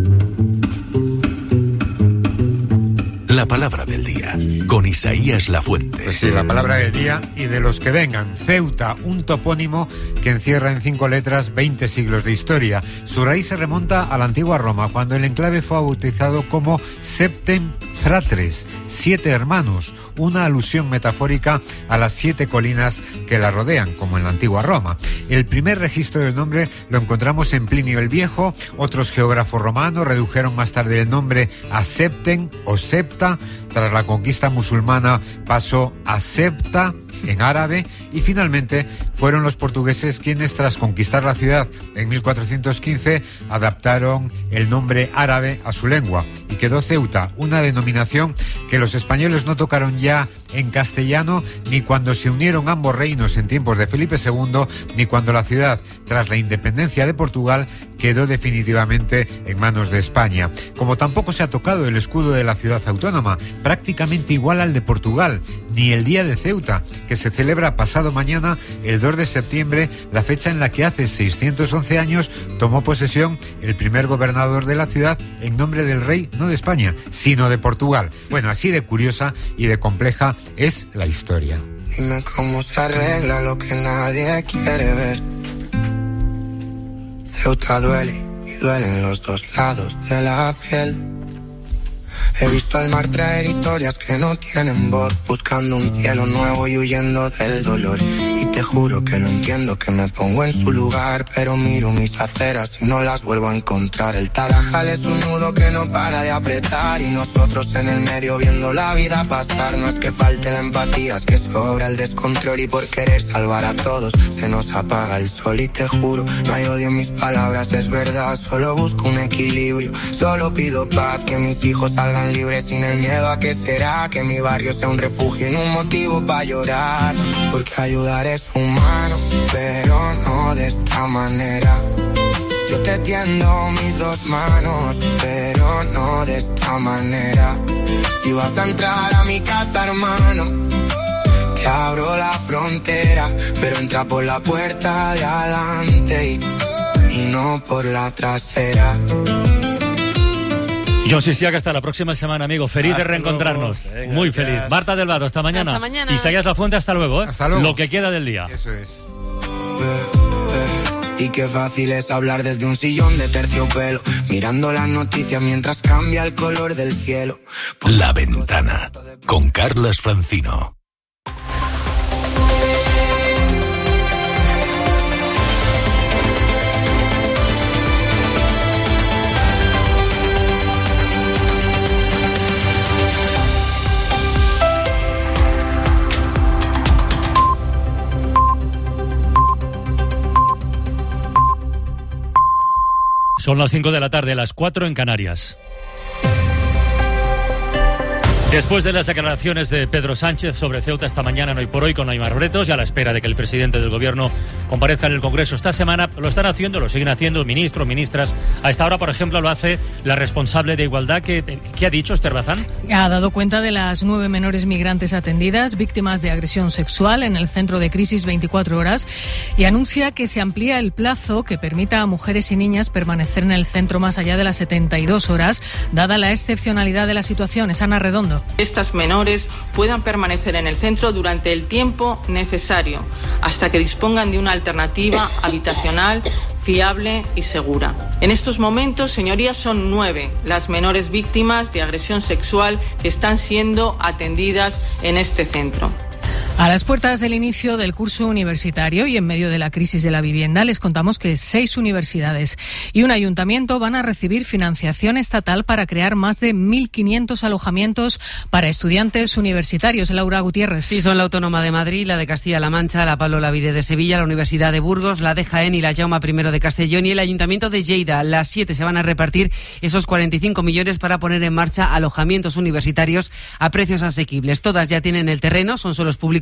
La palabra del día, con Isaías Lafuente. Pues sí, la palabra del día y de los que vengan. Ceuta, un topónimo que encierra en cinco letras veinte siglos de historia. Su raíz se remonta a la antigua Roma, cuando el enclave fue bautizado como Septem Fratres, siete hermanos, una alusión metafórica a las siete colinas que la rodean, como en la antigua Roma. El primer registro del nombre lo encontramos en Plinio el Viejo. Otros geógrafos romanos redujeron más tarde el nombre a Septem o Septa. Tras la conquista musulmana pasó a Septa en árabe, y finalmente fueron los portugueses quienes, tras conquistar la ciudad en mil cuatrocientos quince, adaptaron el nombre árabe a su lengua y quedó Ceuta, una denominación que los españoles no tocaron ya en castellano ni cuando se unieron ambos reinos en tiempos de Felipe segundo, ni cuando la ciudad, tras la independencia de Portugal, quedó definitivamente en manos de España. Como tampoco se ha tocado el escudo de la ciudad autónoma, prácticamente igual al de Portugal, ni el Día de Ceuta, que se celebra pasado mañana, el dos de septiembre, la fecha en la que hace seiscientos once años tomó posesión el primer gobernador de la ciudad en nombre del rey, no de España, sino de Portugal. Bueno, así de curiosa y de compleja es la historia. Dime cómo se arregla lo que nadie quiere ver. Ceuta duele y duelen los dos lados de la piel. He visto al mar traer historias que no tienen voz, buscando un cielo nuevo y huyendo del dolor. Y te juro que lo entiendo, que me pongo en su lugar, pero miro mis aceras y no las vuelvo a encontrar. El Tarajal es un nudo que no para de apretar, y nosotros en el medio viendo la vida pasar. No es que falte la empatía, es que sobra el descontrol, y por querer salvar a todos se nos apaga el sol. Y te juro, no hay odio en mis palabras, es verdad, solo busco un equilibrio. Solo pido paz, que mis hijos salgan libres sin el miedo a que será, que mi barrio sea un refugio y un motivo para llorar. Porque ayudar es humano, pero no de esta manera. Yo te tiendo mis dos manos, pero no de esta manera. Si vas a entrar a mi casa, hermano, te abro la frontera, pero entra por la puerta de adelante y, y no por la trasera. John Sisiaga, hasta la próxima semana, amigo. Feliz hasta de reencontrarnos. Venga, muy gracias. Feliz. Marta del Vado, hasta mañana. Hasta mañana. Isaías Lafuente, hasta luego, ¿eh? Hasta luego. Lo que queda del día. Eso es. Y qué fácil es hablar desde un sillón de terciopelo, mirando las noticias mientras cambia el color del cielo. La Ventana, con Carlas Francino. Son las cinco de la tarde, las cuatro en Canarias. Después de las declaraciones de Pedro Sánchez sobre Ceuta esta mañana, no hay por hoy, con Aimar Bretos, y a la espera de que el presidente del Gobierno comparezca en el Congreso esta semana, lo están haciendo, lo siguen haciendo ministros, ministras. A esta hora, por ejemplo, lo hace la responsable de Igualdad. ¿Qué, qué ha dicho Esther Bazán? Ha dado cuenta de las nueve menores migrantes atendidas, víctimas de agresión sexual, en el centro de crisis veinticuatro horas, y anuncia que se amplía el plazo que permita a mujeres y niñas permanecer en el centro más allá de las setenta y dos horas, dada la excepcionalidad de la situación. Es Ana Redondo. Estas menores puedan permanecer en el centro durante el tiempo necesario, hasta que dispongan de una alternativa habitacional fiable y segura. En estos momentos, señorías, son nueve las menores víctimas de agresión sexual que están siendo atendidas en este centro. A las puertas del inicio del curso universitario y en medio de la crisis de la vivienda, les contamos que seis universidades y un ayuntamiento van a recibir financiación estatal para crear más de mil quinientos alojamientos para estudiantes universitarios. Laura Gutiérrez. Sí, son la Autónoma de Madrid, la de Castilla-La Mancha, la Pablo Olavide de Sevilla, la Universidad de Burgos, la de Jaén y la Jaume primero de Castellón y el Ayuntamiento de Lleida. Las siete se van a repartir esos cuarenta y cinco millones para poner en marcha alojamientos universitarios a precios asequibles. Todas ya tienen el terreno, son suelos públicos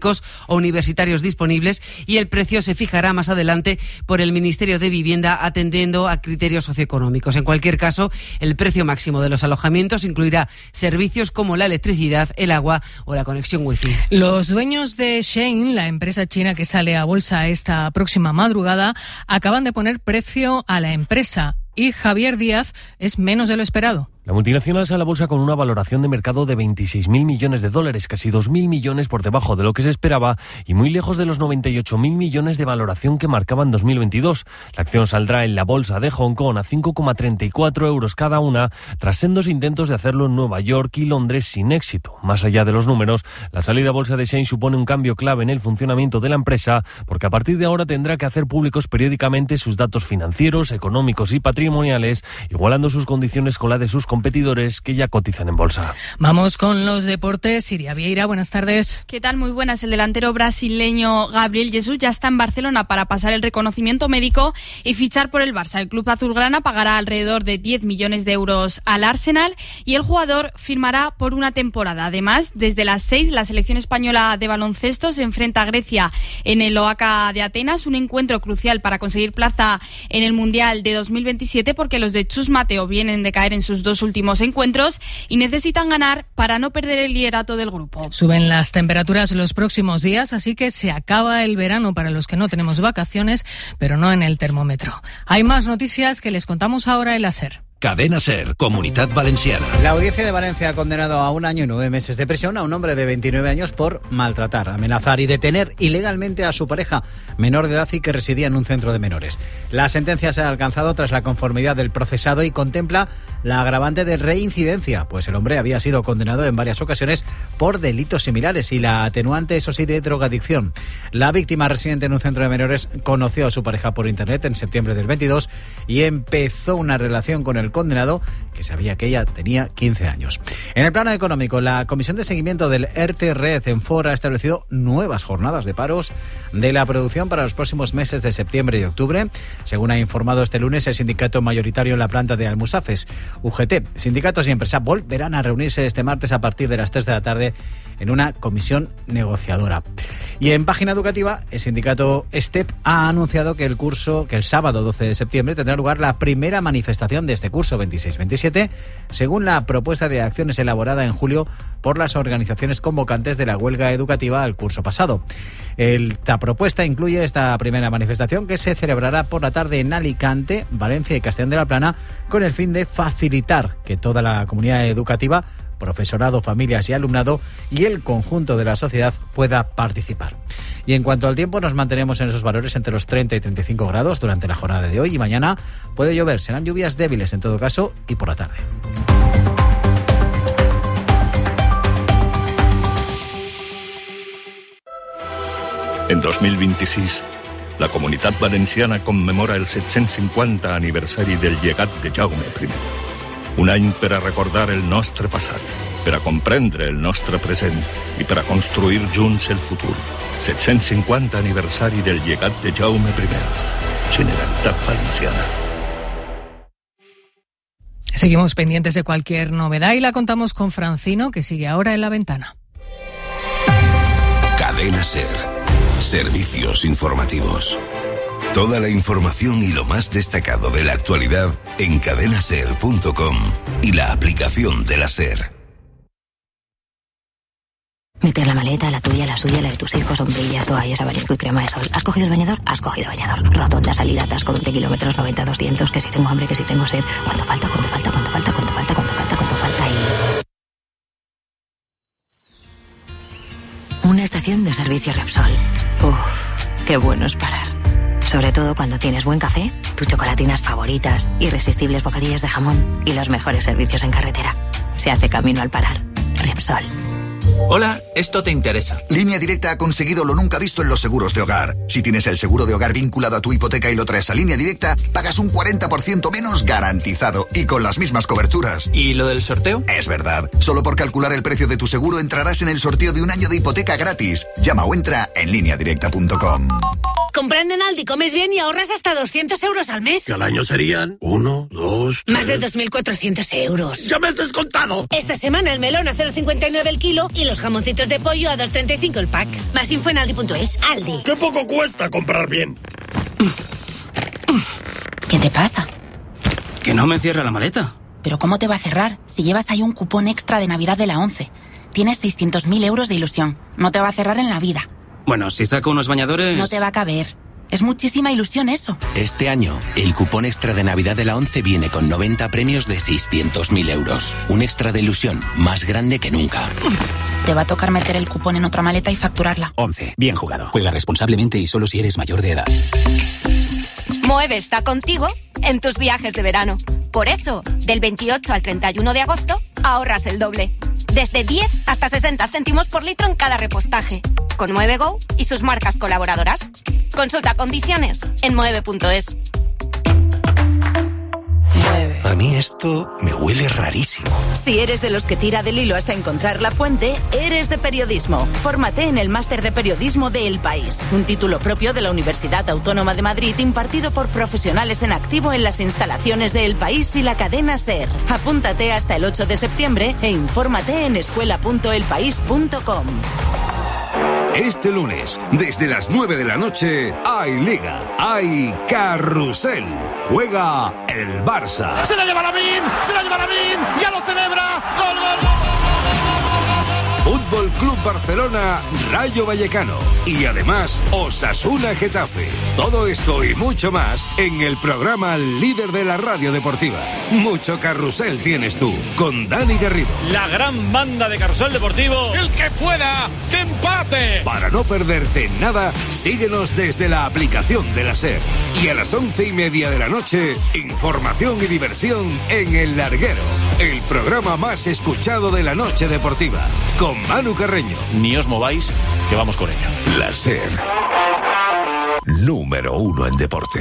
públicos o universitarios disponibles, y el precio se fijará más adelante por el Ministerio de Vivienda atendiendo a criterios socioeconómicos. En cualquier caso, el precio máximo de los alojamientos incluirá servicios como la electricidad, el agua o la conexión wifi. Los dueños de Shein, la empresa china que sale a bolsa esta próxima madrugada, acaban de poner precio a la empresa y Javier Díaz es menos de lo esperado. La multinacional sale a la bolsa con una valoración de mercado de veintiséis mil millones de dólares, casi dos mil millones por debajo de lo que se esperaba y muy lejos de los noventa y ocho mil millones de valoración que marcaban dos mil veintidós. La acción saldrá en la bolsa de Hong Kong a cinco coma treinta y cuatro euros cada una, tras sendos intentos de hacerlo en Nueva York y Londres sin éxito. Más allá de los números, la salida a bolsa de Shein supone un cambio clave en el funcionamiento de la empresa, porque a partir de ahora tendrá que hacer públicos periódicamente sus datos financieros, económicos y patrimoniales, igualando sus condiciones con la de sus competidores que ya cotizan en bolsa. Vamos con los deportes. Siria Vieira, buenas tardes. ¿Qué tal? Muy buenas. El delantero brasileño Gabriel Jesus ya está en Barcelona para pasar el reconocimiento médico y fichar por el Barça. El club azulgrana pagará alrededor de diez millones de euros al Arsenal y el jugador firmará por una temporada. Además, desde las seis, la selección española de baloncesto se enfrenta a Grecia en el Oaca de Atenas, un encuentro crucial para conseguir plaza en el Mundial de dos mil veintisiete, porque los de Chus Mateo vienen de caer en sus dos últimos encuentros y necesitan ganar para no perder el liderato del grupo. Suben las temperaturas los próximos días, así que se acaba el verano para los que no tenemos vacaciones, pero no en el termómetro. Hay más noticias que les contamos ahora en la SER. Cadena SER, Comunidad Valenciana. La Audiencia de Valencia ha condenado a un año y nueve meses de prisión a un hombre de veintinueve años por maltratar, amenazar y detener ilegalmente a su pareja menor de edad y que residía en un centro de menores. La sentencia se ha alcanzado tras la conformidad del procesado y contempla la agravante de reincidencia, pues el hombre había sido condenado en varias ocasiones por delitos similares, y la atenuante, eso sí, de drogadicción. La víctima, residente en un centro de menores, conoció a su pareja por internet en septiembre del veintidós y empezó una relación con el condenado, que sabía que ella tenía quince años. En el plano económico, la Comisión de Seguimiento del ERTE Red en Fora ha establecido nuevas jornadas de paros de la producción para los próximos meses de septiembre y octubre. Según ha informado este lunes el sindicato mayoritario en la planta de Almusafes, U G T. Sindicatos y empresa volverán a reunirse este martes a partir de las tres de la tarde en una comisión negociadora. Y en página educativa, el sindicato STEP ha anunciado que el curso, que el sábado doce de septiembre tendrá lugar la primera manifestación de este curso veintiséis veintisiete, según la propuesta de acciones elaborada en julio por las organizaciones convocantes de la huelga educativa al curso pasado. Esta propuesta incluye esta primera manifestación, que se celebrará por la tarde en Alicante, Valencia y Castellón de la Plana, con el fin de facilitar que toda la comunidad educativa, profesorado, familias y alumnado y el conjunto de la sociedad pueda participar. Y en cuanto al tiempo, nos mantenemos en esos valores entre los treinta y treinta y cinco grados durante la jornada de hoy, y mañana puede llover, serán lluvias débiles en todo caso y por la tarde. En dos mil vint-i-sis, la Comunitat Valenciana commemora el set-cents cinquanta aniversari del llegat de Jaume primer. Un any per a recordar el nostre passat, per a comprendre el nostre present i per a construir junts el futur. set-cents cinquanta aniversari del llegat de Jaume primer. Generalitat Valenciana. Seguimos pendientes de cualquier novedad y la contamos con Francino, que sigue ahora en la ventana. Cadena SER. Servicios informativos. Toda la información y lo más destacado de la actualidad en cadena ser punto com y la aplicación de la SER. Meter la maleta, la tuya, la suya, la de tus hijos, sombrillas, toallas, abanico y crema de sol. ¿Has cogido el bañador? Has cogido bañador. Rotonda, salida, atasco, veinte kilómetros, noventa, doscientos, que si tengo hambre, que si tengo sed. ¿Cuánto falta? ¿Cuánto falta? ¿Cuánto falta? ¿Cuánto falta? ¿Cuánto falta? ¿Cuánto falta? Y... Una estación de servicio Repsol. Uff, qué bueno es parar. Sobre todo cuando tienes buen café, tus chocolatinas favoritas, irresistibles bocadillos de jamón y los mejores servicios en carretera. Se hace camino al parar. Repsol. Hola, esto te interesa. Línea Directa ha conseguido lo nunca visto en los seguros de hogar. Si tienes el seguro de hogar vinculado a tu hipoteca y lo traes a Línea Directa, pagas un cuarenta por ciento menos garantizado y con las mismas coberturas. ¿Y lo del sorteo? Es verdad. Solo por calcular el precio de tu seguro entrarás en el sorteo de un año de hipoteca gratis. Llama o entra en línea directa punto com. Comprando en Aldi comes bien y ahorras hasta doscientos euros al mes. Que al año serían uno, dos, tres... Más de dos mil cuatrocientos euros. ¡Ya me has descontado! Esta semana el melón a cero coma cincuenta y nueve el kilo y los jamoncitos de pollo a dos coma treinta y cinco el pack. Más info en aldi punto es. Aldi. ¡Qué poco cuesta comprar bien! ¿Qué te pasa? Que no me cierra la maleta. ¿Pero cómo te va a cerrar si llevas ahí un cupón extra de Navidad de la ONCE? Tienes seiscientos mil euros de ilusión. No te va a cerrar en la vida. Bueno, si saco unos bañadores... No te va a caber. Es muchísima ilusión eso. Este año, el cupón extra de Navidad de la ONCE viene con noventa premios de seiscientos mil euros. Un extra de ilusión más grande que nunca. Te va a tocar meter el cupón en otra maleta y facturarla. ONCE. Bien jugado. Juega responsablemente y solo si eres mayor de edad. Moeve está contigo en tus viajes de verano. Por eso, del veintiocho al treinta y uno de agosto, ahorras el doble. Desde diez hasta sesenta céntimos por litro en cada repostaje. Con Moeve Go y sus marcas colaboradoras. Consulta condiciones en moeve punto es. A mí esto me huele rarísimo. Si eres de los que tira del hilo hasta encontrar la fuente, eres de periodismo. Fórmate en el Máster de Periodismo de El País, un título propio de la Universidad Autónoma de Madrid impartido por profesionales en activo en las instalaciones de El País y la cadena SER. Apúntate hasta el ocho de septiembre e infórmate en escuela punto el país punto com. Este lunes, desde las nueve de la noche, hay Liga, hay Carrusel. Juega el Barça. ¡Se la lleva Lamine! ¡Se la lleva Lamine! ¡Ya lo celebra! ¡Gol, gol, gol! Fútbol Club Barcelona, Rayo Vallecano. Y además, Osasuna Getafe. Todo esto y mucho más en el programa líder de la radio deportiva. Mucho carrusel tienes tú, con Dani Garrido. La gran banda de Carrusel Deportivo. ¡El que pueda! ¡Que empate! Para no perderte nada, síguenos desde la aplicación de la SER. Y a las once y media de la noche, información y diversión en El Larguero. El programa más escuchado de la noche deportiva. Con Manu Carreño. Ni os mováis, que vamos con ella. La SER. Número uno en deporte.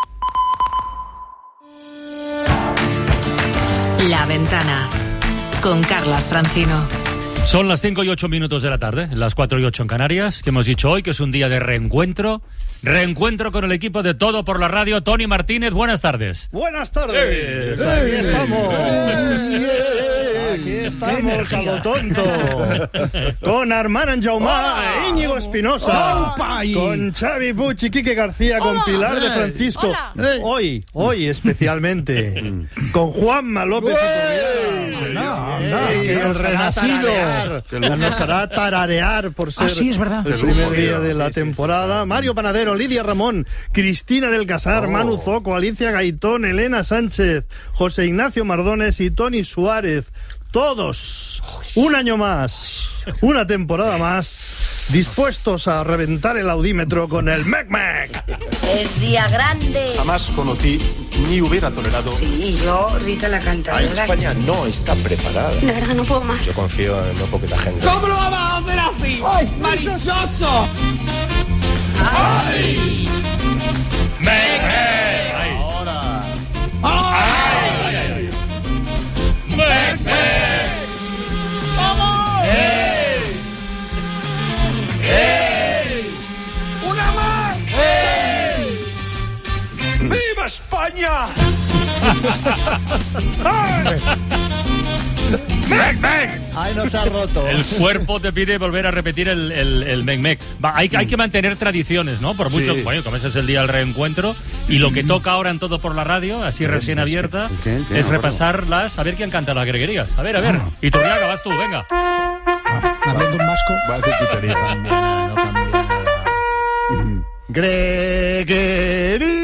La Ventana. Con Carlas Francino. Son las cinco y ocho minutos de la tarde, las cuatro y ocho en Canarias, que hemos dicho hoy que es un día de reencuentro. Reencuentro con el equipo de Todo por la Radio. Tony Martínez, buenas tardes. Buenas tardes. ¡Eh! Aquí estamos. Aquí estamos a lo tonto. Con Armand Anjaumà, oh, Íñigo Espinosa, oh, con Xavi Puig y Quique García, con Hola. Pilar de Francisco. Hola. Hoy, hoy especialmente, con Juanma López. No, no, que el renacido nos hará tararear por ser ah, sí, es verdad. el primer día de la temporada. Mario Panadero, Lidia Ramón, Cristina del Casar, oh. Manu Zoco, Alicia Gaitón, Elena Sánchez, José Ignacio Mardones y Tony Suárez. Todos, un año más, una temporada más, dispuestos a reventar el audímetro con el Mec Mec. Es día grande. Jamás conocí ni hubiera tolerado. Sí, yo, Rita la cantadora. España no está preparada. De verdad, no puedo más. Yo confío en muy poquita gente. ¿Cómo lo vamos a hacer así? ¡Ay, marichocho! ¡Ay! ¡Mec Mec! Ahora. ¡Ay! ¡Mec Mec! ¡Vamos! ¡Ey! ¡Ey! ¡Una más! ¡Ey! ¡Viva España! ¡Mec Mec! Ay, nos ha roto. El cuerpo te pide volver a repetir el, el, el Mec Mec. Va, hay, hay que mantener tradiciones, ¿no? Por mucho, sí. Bueno, como ese es el día del reencuentro. Y lo que toca ahora en Todo por la Radio, así recién abierta, ¿Qué? ¿Qué? es repasarlas, a ver quién canta las greguerías. A ver, a ver. Ah. Y Turriaga, vas tú, venga. Ah, abriendo un vasco. Va a decir quitaría. No cambia nada, no cambia nada. Greguerías.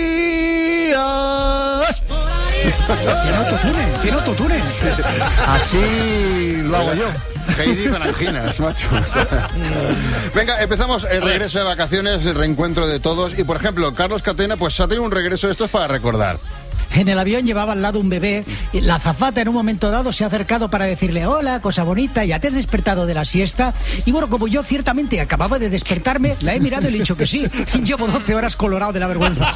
Tiene autotune, tiene autotune. Así lo hago yo. Heidi con anginas, macho. Venga, empezamos el regreso de vacaciones, el reencuentro de todos. Y por ejemplo, Carlos Catena, pues ha tenido un regreso de estos para recordar. En el avión llevaba al lado un bebé y la azafata en un momento dado se ha acercado para decirle hola, cosa bonita, ya te has despertado de la siesta. Y bueno, como yo ciertamente acababa de despertarme, la he mirado y le he dicho que sí. Llevo doce horas colorado de la vergüenza.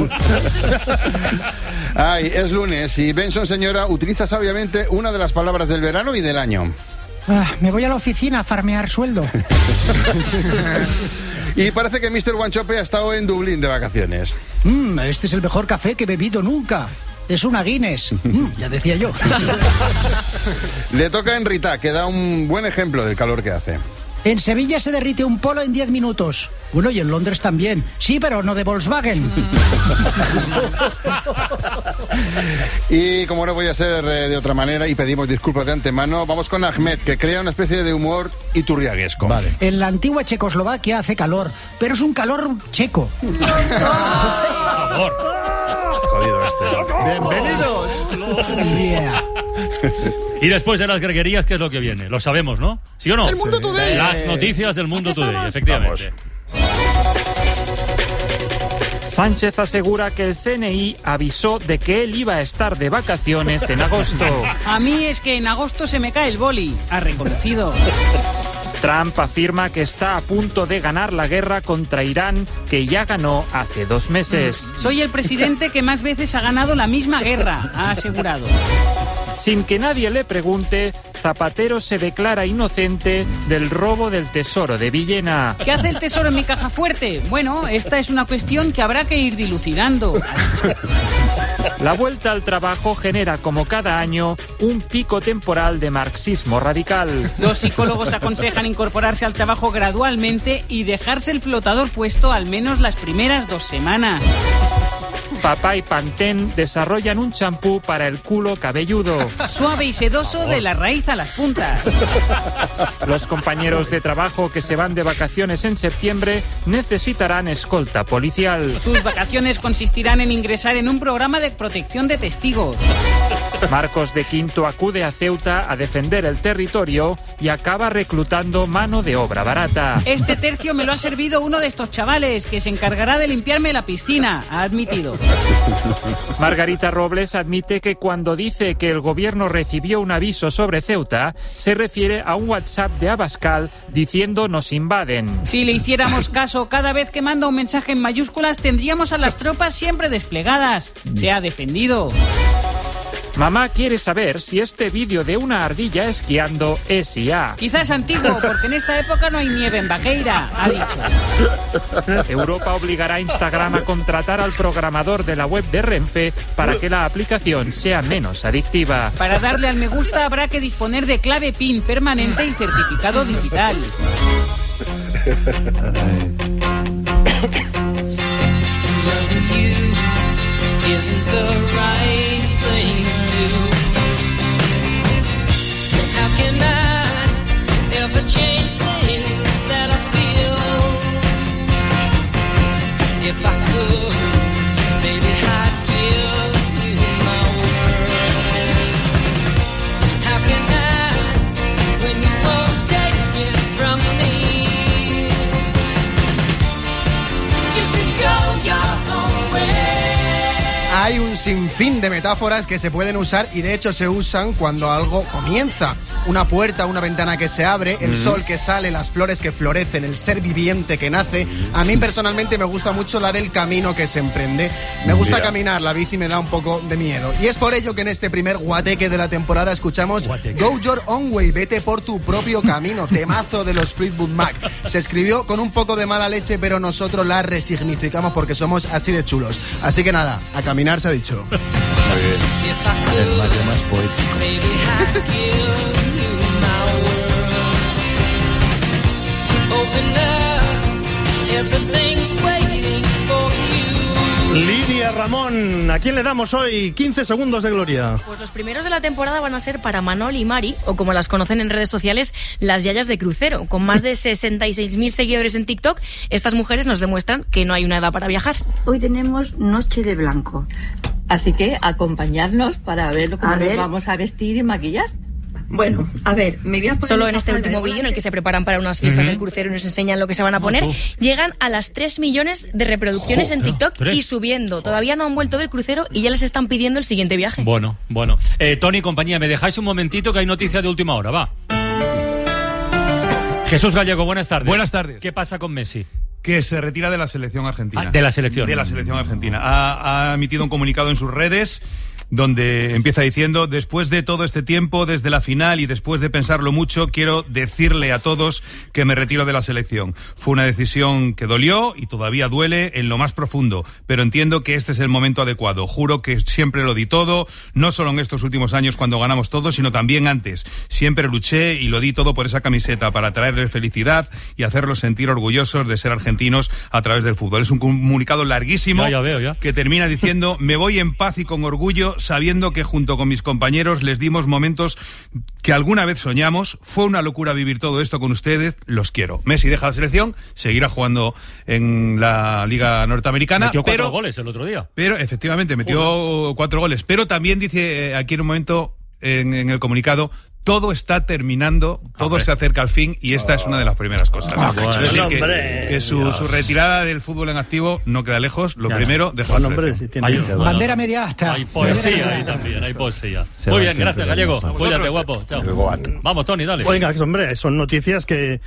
Ay, es lunes y Benson, señora, utiliza sabiamente una de las palabras del verano y del año. Ah, me voy a la oficina a farmear sueldo. Y parece que mister Wanchope ha estado en Dublín de vacaciones. Mm, este es el mejor café que he bebido nunca. Es una Guinness. Mm, ya decía yo. Le toca a Enrita, que da un buen ejemplo del calor que hace. En Sevilla se derrite un polo en diez minutos. Bueno, y en Londres también. Sí, pero no de Volkswagen. Y como no voy a ser eh, de otra manera, y pedimos disculpas de antemano, vamos con Ahmed, que crea una especie de humor iturriaguesco. Vale. En la antigua Checoslovaquia hace calor, pero es un calor checo. Por favor. Jodido este. Bienvenidos. Yeah. Y después de las greguerías, ¿qué es lo que viene? Lo sabemos, ¿no? ¿Sí o no? El Mundo Today. Las noticias del Mundo Today, efectivamente. Sánchez asegura que el C N I avisó de que él iba a estar de vacaciones en agosto. A mí es que en agosto se me cae el boli, ha reconocido. Trump afirma que está a punto de ganar la guerra contra Irán, que ya ganó hace dos meses. Soy el presidente que más veces ha ganado la misma guerra, ha asegurado. Sin que nadie le pregunte, Zapatero se declara inocente del robo del tesoro de Villena. ¿Qué hace el tesoro en mi caja fuerte? Bueno, esta es una cuestión que habrá que ir dilucidando. La vuelta al trabajo genera, como cada año, un pico temporal de marxismo radical. Los psicólogos aconsejan incorporarse al trabajo gradualmente y dejarse el flotador puesto al menos las primeras dos semanas. Papá y Pantene desarrollan un champú para el culo cabelludo. Suave y sedoso de la raíz a las puntas. Los compañeros de trabajo que se van de vacaciones en septiembre necesitarán escolta policial. Sus vacaciones consistirán en ingresar en un programa de protección de testigos. Marcos de Quinto acude a Ceuta a defender el territorio y acaba reclutando mano de obra barata. Este tercio me lo ha servido uno de estos chavales, que se encargará de limpiarme la piscina, ha admitido. Margarita Robles admite que cuando dice que el gobierno recibió un aviso sobre Ceuta, se refiere a un WhatsApp de Abascal diciendo nos invaden. Si le hiciéramos caso cada vez que manda un mensaje en mayúsculas, tendríamos a las tropas siempre desplegadas. Se ha defendido. Mamá quiere saber si este vídeo de una ardilla esquiando es I A. Quizás antiguo, porque en esta época no hay nieve en Vaqueira, ha dicho. Europa obligará a Instagram a contratar al programador de la web de Renfe para que la aplicación sea menos adictiva. Para darle al me gusta habrá que disponer de clave PIN permanente y certificado digital. Hay un sinfín de metáforas que se pueden usar y de hecho se usan cuando algo comienza. Una puerta, una ventana que se abre, el mm. sol que sale, las flores que florecen, el ser viviente que nace. A mí personalmente me gusta mucho la del camino que se emprende. Me gusta Mira. caminar, la bici me da un poco de miedo. Y es por ello que en este primer guateque de la temporada escuchamos Guateque. Go Your Own Way, vete por tu propio camino, temazo de los Fleetwood Mac. Se escribió con un poco de mala leche, pero nosotros la resignificamos porque somos así de chulos. Así que nada, a caminar se ha dicho. Muy bien. El Mario más poético. Lidia Ramón, ¿a quién le damos hoy quince segundos de gloria? Pues los primeros de la temporada van a ser para Manol y Mari, o como las conocen en redes sociales, las yayas de crucero. Con más de sesenta y seis mil seguidores en TikTok, estas mujeres nos demuestran que no hay una edad para viajar. Hoy tenemos Noche de Blanco. Así que acompañarnos para ver cómo nos vamos a vestir y maquillar. Bueno, a ver, me voy a poner... Solo en este último vídeo en el que se preparan para unas fiestas uh-huh. del crucero y nos enseñan lo que se van a poner, uh-huh. llegan a las tres millones de reproducciones oh, en TikTok ¿tres? Y subiendo. Todavía no han vuelto del crucero y ya les están pidiendo el siguiente viaje. Bueno, bueno. Eh, Tony y compañía, ¿me dejáis un momentito que hay noticia de última hora? Va. Jesús Gallego, buenas tardes. Buenas tardes. ¿Qué pasa con Messi? Que se retira de la selección argentina. Ah, de la selección. De la selección argentina. Ha, ha emitido un comunicado en sus redes donde empieza diciendo: después de todo este tiempo, desde la final y después de pensarlo mucho, quiero decirle a todos que me retiro de la selección. Fue una decisión que dolió y todavía duele en lo más profundo, pero entiendo que este es el momento adecuado. Juro que siempre lo di todo, no solo en estos últimos años cuando ganamos todo, sino también antes. Siempre luché y lo di todo por esa camiseta, para traerles felicidad y hacerlos sentir orgullosos de ser argentinos a través del fútbol. Es un comunicado larguísimo ya, ya veo, ya. que termina diciendo: me voy en paz y con orgullo, sabiendo que junto con mis compañeros les dimos momentos que alguna vez soñamos. Fue una locura vivir todo esto con ustedes, los quiero. Messi deja la selección, seguirá jugando en la Liga Norteamericana. Metió cuatro pero, goles el otro día. Pero efectivamente metió Joder. cuatro goles. Pero también dice eh, aquí en un momento en, en el comunicado: todo está terminando, todo Hombre. se acerca al fin, y esta oh. es una de las primeras cosas. Oh, es decir, que, que su, su retirada del fútbol en activo no queda lejos. Lo ya. primero, deja bueno, hombre, si tiene hay, bueno. Bandera media hasta. Hay poesía ahí también, hay poesía. Se Muy bien, gracias, Gallego. Cuídate, guapo. Chao. Vamos, Tony, dale. Oiga, hombre, son noticias que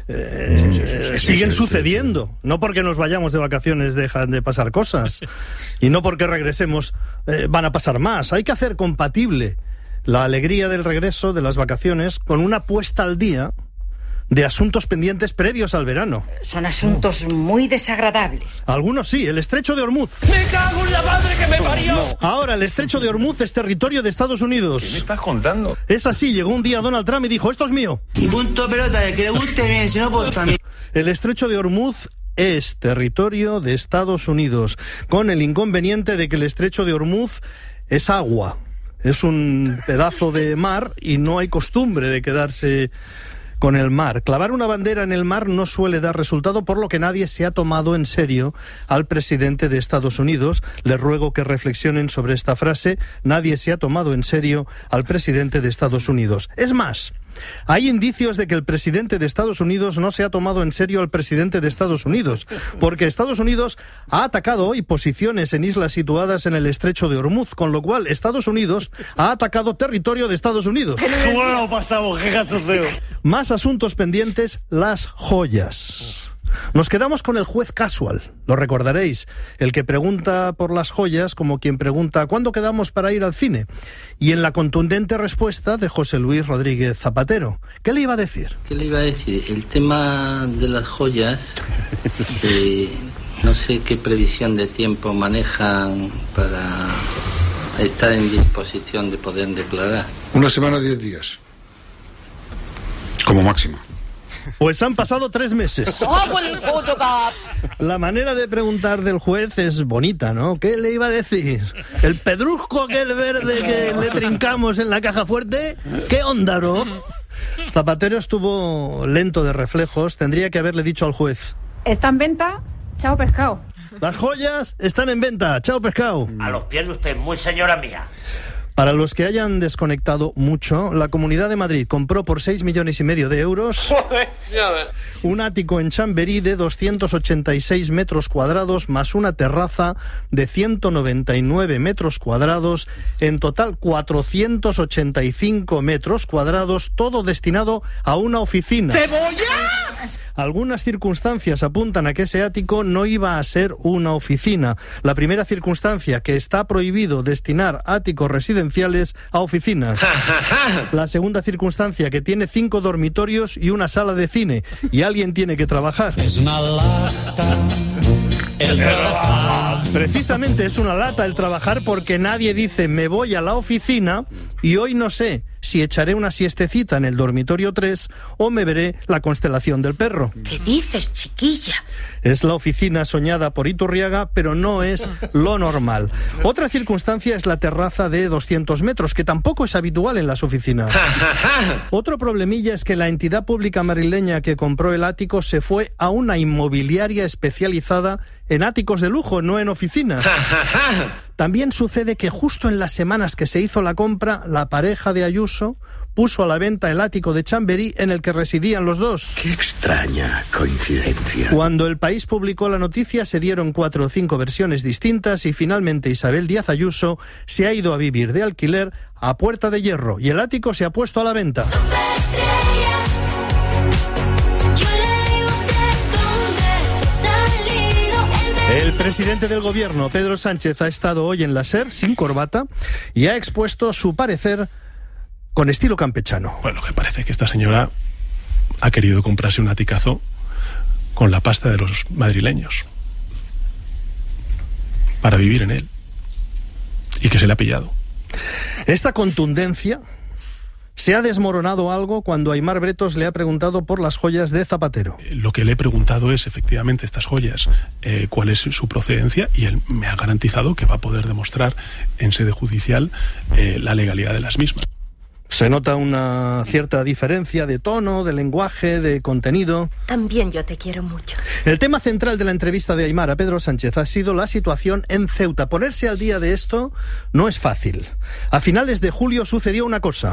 eh, sí, sí, sí, sí, siguen sí, sí, sucediendo. Sí, sí. No porque nos vayamos de vacaciones dejan de pasar cosas. Y no porque regresemos eh, van a pasar más. Hay que hacer compatible la alegría del regreso de las vacaciones con una puesta al día de asuntos pendientes previos al verano. Son asuntos muy desagradables. Algunos sí, el estrecho de Hormuz. ¡Me cago en la madre que me parió! No. Ahora, el estrecho de Hormuz es territorio de Estados Unidos. ¿Qué me estás contando? Es así, llegó un día Donald Trump y dijo: esto es mío. Y punto pelota, de que le guste bien, si no, pues también. El estrecho de Hormuz es territorio de Estados Unidos, con el inconveniente de que el estrecho de Hormuz es agua. Es un pedazo de mar y no hay costumbre de quedarse con el mar. Clavar una bandera en el mar no suele dar resultado, por lo que nadie se ha tomado en serio al presidente de Estados Unidos. Les ruego que reflexionen sobre esta frase: nadie se ha tomado en serio al presidente de Estados Unidos. Es más, hay indicios de que el presidente de Estados Unidos no se ha tomado en serio al presidente de Estados Unidos, porque Estados Unidos ha atacado hoy posiciones en islas situadas en el estrecho de Hormuz, con lo cual Estados Unidos ha atacado territorio de Estados Unidos. Bueno, pasamos, qué cachondeo. Más asuntos pendientes, las joyas. Nos quedamos con el juez casual, lo recordaréis, el que pregunta por las joyas como quien pregunta ¿cuándo quedamos para ir al cine? Y en la contundente respuesta de José Luis Rodríguez Zapatero. ¿Qué le iba a decir? ¿Qué le iba a decir? El tema de las joyas, eh, no sé qué previsión de tiempo manejan para estar en disposición de poder declarar. Una semana, diez días, como máximo. Pues han pasado tres meses. La manera de preguntar del juez es bonita, ¿no? ¿Qué le iba a decir? ¿El pedrusco aquel verde que le trincamos en la caja fuerte? ¿Qué onda, bro? Zapatero estuvo lento de reflejos. Tendría que haberle dicho al juez: está en venta, chao pescado. Las joyas están en venta, chao pescado. A los pies de usted, muy señora mía. Para los que hayan desconectado mucho, la Comunidad de Madrid compró por seis millones y medio de euros un ático en Chamberí de doscientos ochenta y seis metros cuadrados más una terraza de ciento noventa y nueve metros cuadrados, en total cuatrocientos ochenta y cinco metros cuadrados, todo destinado a una oficina. ¡Cebolla! Algunas circunstancias apuntan a que ese ático no iba a ser una oficina. La primera circunstancia, que está prohibido destinar áticos residenciales a oficinas. La segunda circunstancia, que tiene cinco dormitorios y una sala de cine, y alguien tiene que trabajar. Es una lata el trabajar. Precisamente es una lata el trabajar, porque nadie dice me voy a la oficina y hoy no sé si echaré una siestecita en el dormitorio tres o me veré la constelación del perro. ¿Qué dices, chiquilla? Es la oficina soñada por Iturriaga, pero no es lo normal. Otra circunstancia es la terraza de doscientos metros, que tampoco es habitual en las oficinas. Otro problemilla es que la entidad pública madrileña que compró el ático se fue a una inmobiliaria especializada en áticos de lujo, no en oficinas. También sucede que justo en las semanas que se hizo la compra, la pareja de Ayuso puso a la venta el ático de Chamberí en el que residían los dos. Qué extraña coincidencia. Cuando El País publicó la noticia, se dieron cuatro o cinco versiones distintas y finalmente Isabel Díaz Ayuso se ha ido a vivir de alquiler a Puerta de Hierro y el ático se ha puesto a la venta. El presidente del gobierno, Pedro Sánchez, ha estado hoy en la SER sin corbata y ha expuesto su parecer con estilo campechano. Bueno, que parece que esta señora ha querido comprarse un aticazo con la pasta de los madrileños para vivir en él, y que se le ha pillado. Esta contundencia se ha desmoronado algo cuando Aimar Bretos le ha preguntado por las joyas de Zapatero. Lo que le he preguntado es, efectivamente, estas joyas, eh, cuál es su procedencia, y él me ha garantizado que va a poder demostrar en sede judicial eh, la legalidad de las mismas. Se nota una cierta diferencia de tono, de lenguaje, de contenido. También yo te quiero mucho. El tema central de la entrevista de Aimar a Pedro Sánchez ha sido la situación en Ceuta. Ponerse al día de esto no es fácil. A finales de julio sucedió una cosa.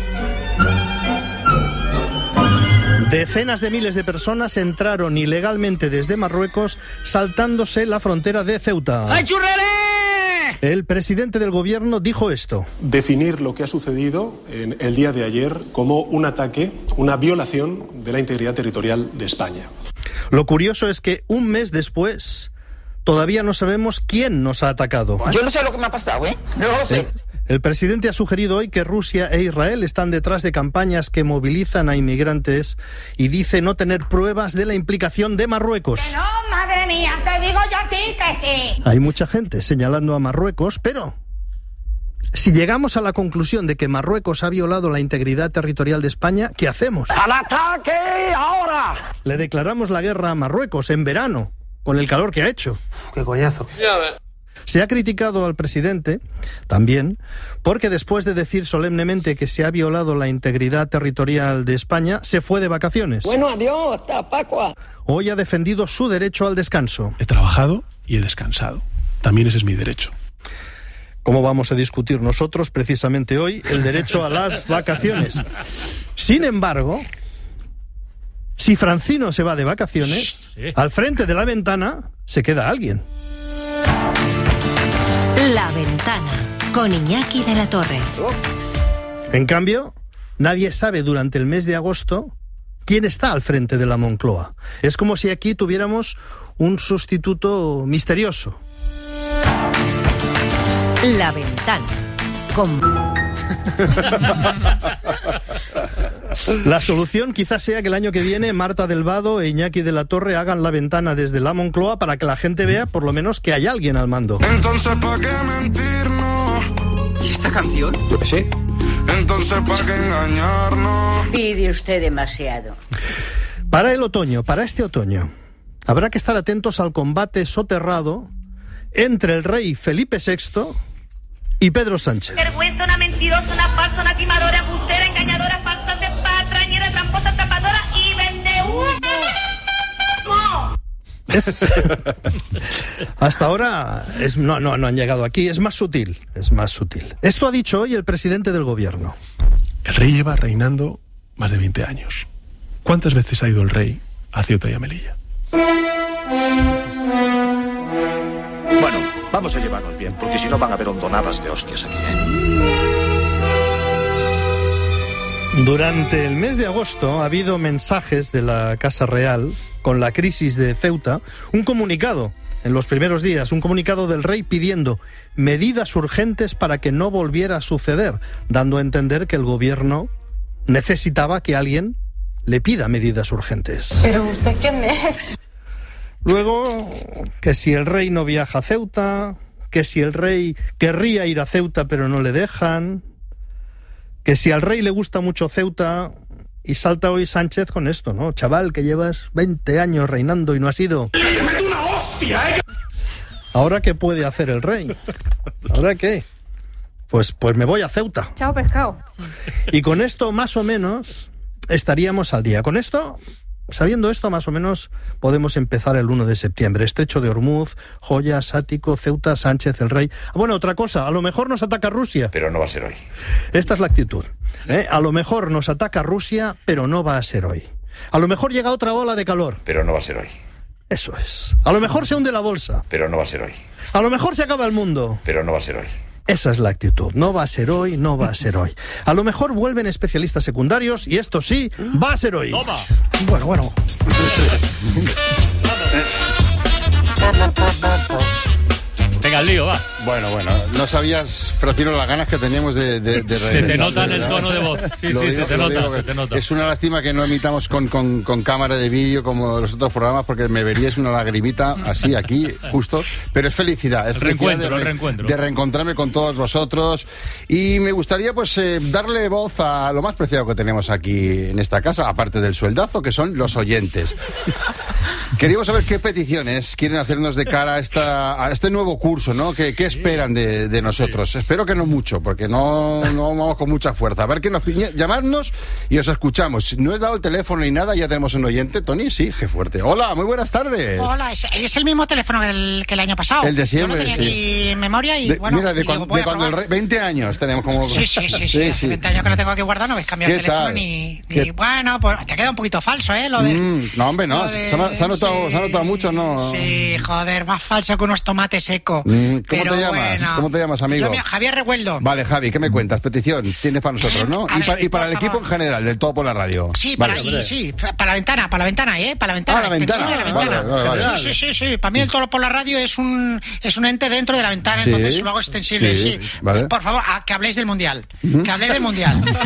Decenas de miles de personas entraron ilegalmente desde Marruecos, saltándose la frontera de Ceuta. ¡Ay, churrere! El presidente del gobierno dijo esto. Definir lo que ha sucedido en el día de ayer como un ataque, una violación de la integridad territorial de España. Lo curioso es que un mes después todavía no sabemos quién nos ha atacado. Yo no sé lo que me ha pasado, ¿eh? No lo sé. El presidente ha sugerido hoy que Rusia e Israel están detrás de campañas que movilizan a inmigrantes y dice no tener pruebas de la implicación de Marruecos. ¡Que no, madre mía! ¡Te digo yo a ti que sí! Hay mucha gente señalando a Marruecos, pero si llegamos a la conclusión de que Marruecos ha violado la integridad territorial de España, ¿qué hacemos? ¡Al ataque ahora! Le declaramos la guerra a Marruecos en verano, con el calor que ha hecho. Uf, ¡qué coñazo! Ya ves. Se ha criticado al presidente, también, porque después de decir solemnemente que se ha violado la integridad territorial de España, se fue de vacaciones. Bueno, adiós, hasta Pascua. Hoy ha defendido su derecho al descanso. He trabajado y he descansado. También ese es mi derecho. ¿Cómo vamos a discutir nosotros, precisamente hoy, el derecho a las vacaciones? Sin embargo, si Francino se va de vacaciones, sí, al frente de la ventana se queda alguien. La Ventana, con Iñaki de la Torre. En cambio, nadie sabe durante el mes de agosto quién está al frente de la Moncloa. Es como si aquí tuviéramos un sustituto misterioso. La Ventana, con... La solución quizás sea que el año que viene Marta del Vado e Iñaki de la Torre hagan La Ventana desde la Moncloa para que la gente vea por lo menos que hay alguien al mando. Entonces, ¿para qué mentirnos? ¿Y esta canción? Yo qué sé. Entonces, ¿para qué engañarnos? Pide usted demasiado. Para el otoño, para este otoño, habrá que estar atentos al combate soterrado entre el rey Felipe sexto y Pedro Sánchez. Vergüenza, una mentirosa, una falsa, una timadora, embustera, engañadora, falsante, patrañera, tramposa, tapadora y vende humo. Es, hasta ahora es, no, no, no han llegado aquí, es más sutil, es más sutil. Esto ha dicho hoy el presidente del gobierno. El rey lleva reinando más de veinte años. ¿Cuántas veces ha ido el rey a Ceuta y a Melilla? Bueno, vamos a llevarnos bien, porque si no van a haber hondonadas de hostias aquí, ¿eh? Durante el mes de agosto ha habido mensajes de la Casa Real con la crisis de Ceuta, un comunicado en los primeros días, un comunicado del rey pidiendo medidas urgentes para que no volviera a suceder, dando a entender que el gobierno necesitaba que alguien le pida medidas urgentes. ¿Pero usted quién es? Luego, que si el rey no viaja a Ceuta, que si el rey querría ir a Ceuta pero no le dejan, que si al rey le gusta mucho Ceuta, y salta hoy Sánchez con esto, ¿no? Chaval, que llevas veinte años reinando y no has ido. ¡Le meto una hostia, eh! ¿Ahora qué puede hacer el rey? ¿Ahora qué? Pues, pues me voy a Ceuta. Chao, pescado. Y con esto, más o menos, estaríamos al día. Con esto... Sabiendo esto, más o menos, podemos empezar el uno de septiembre. Estrecho de Ormuz, joyas, Ático, Ceuta, Sánchez, el rey. Bueno, otra cosa, a lo mejor nos ataca Rusia. Pero no va a ser hoy. Esta es la actitud. ¿eh? A lo mejor nos ataca Rusia, pero no va a ser hoy. A lo mejor llega otra ola de calor. Pero no va a ser hoy. Eso es. A lo mejor se hunde la bolsa. Pero no va a ser hoy. A lo mejor se acaba el mundo. Pero no va a ser hoy. Esa es la actitud. No va a ser hoy, no va a ser hoy. A lo mejor vuelven especialistas secundarios y esto sí, va a ser hoy. Toma. Bueno, bueno. Venga, al lío, va. Bueno, bueno, no sabías, Francino, las ganas que teníamos de, de, de Se te nota en el tono de voz. Sí, Lo sí, digo- se te lo nota, digo se que te nota. Es una lástima que no emitamos con, con, con cámara de vídeo como los otros programas, porque me veríais una lagrimita así aquí, justo. Pero es felicidad, es El felicidad reencuentro, de, el re- reencuentro. de reencontrarme con todos vosotros. Y me gustaría, pues, eh, darle voz a lo más preciado que tenemos aquí en esta casa, aparte del sueldazo, que son los oyentes. Queríamos saber qué peticiones quieren hacernos de cara a, esta, a este nuevo curso, ¿no? ¿Qué, qué esperan de, de nosotros? Espero que no mucho, porque no, no vamos con mucha fuerza. A ver qué nos piñe, llamadnos y os escuchamos. Si no he dado el teléfono ni nada, ya tenemos un oyente. Tony, sí, qué fuerte. Hola, muy buenas tardes. Hola, es, es el mismo teléfono del, que el año pasado. El de siempre, Yo no tenía sí. ni memoria y De- bueno. mira, de, y cuan- digo, voy de a cuando el probar. rey, veinte años tenemos como... Sí, sí, sí, sí, hace veinte años que lo tengo aquí guardado, no habéis cambiado el ¿Qué teléfono tal? ni, ¿Qué- ni- Bueno, pues te queda un poquito falso, ¿eh? Lo de... Mm, no, hombre, no. lo de- Se, ha, se ha notado, se ha notado mucho, ¿no? Sí, joder, más falso que unos tomates secos. Mm, ¿Cómo Pero te llamas? bueno. ¿Cómo te llamas, amigo? Yo me- Javier Revueldo. Vale, Javi, ¿qué me cuentas? Petición, tienes para nosotros, ¿no? A Y, ver, pa- y para por el equipo favor. en general, del todo por la radio. Sí, Vale, para, y hombre. sí, para la ventana, para la ventana, ¿eh? Para la ventana. Ah, la extensible ventana. de la ventana. Vale, vale, vale. Sí, sí, sí, sí. Para mí el todo por la radio es un, es un ente dentro de la ventana, Sí, entonces lo hago extensible, sí, sí. vale. Por favor, a- que habléis del Mundial. Que habléis del Mundial.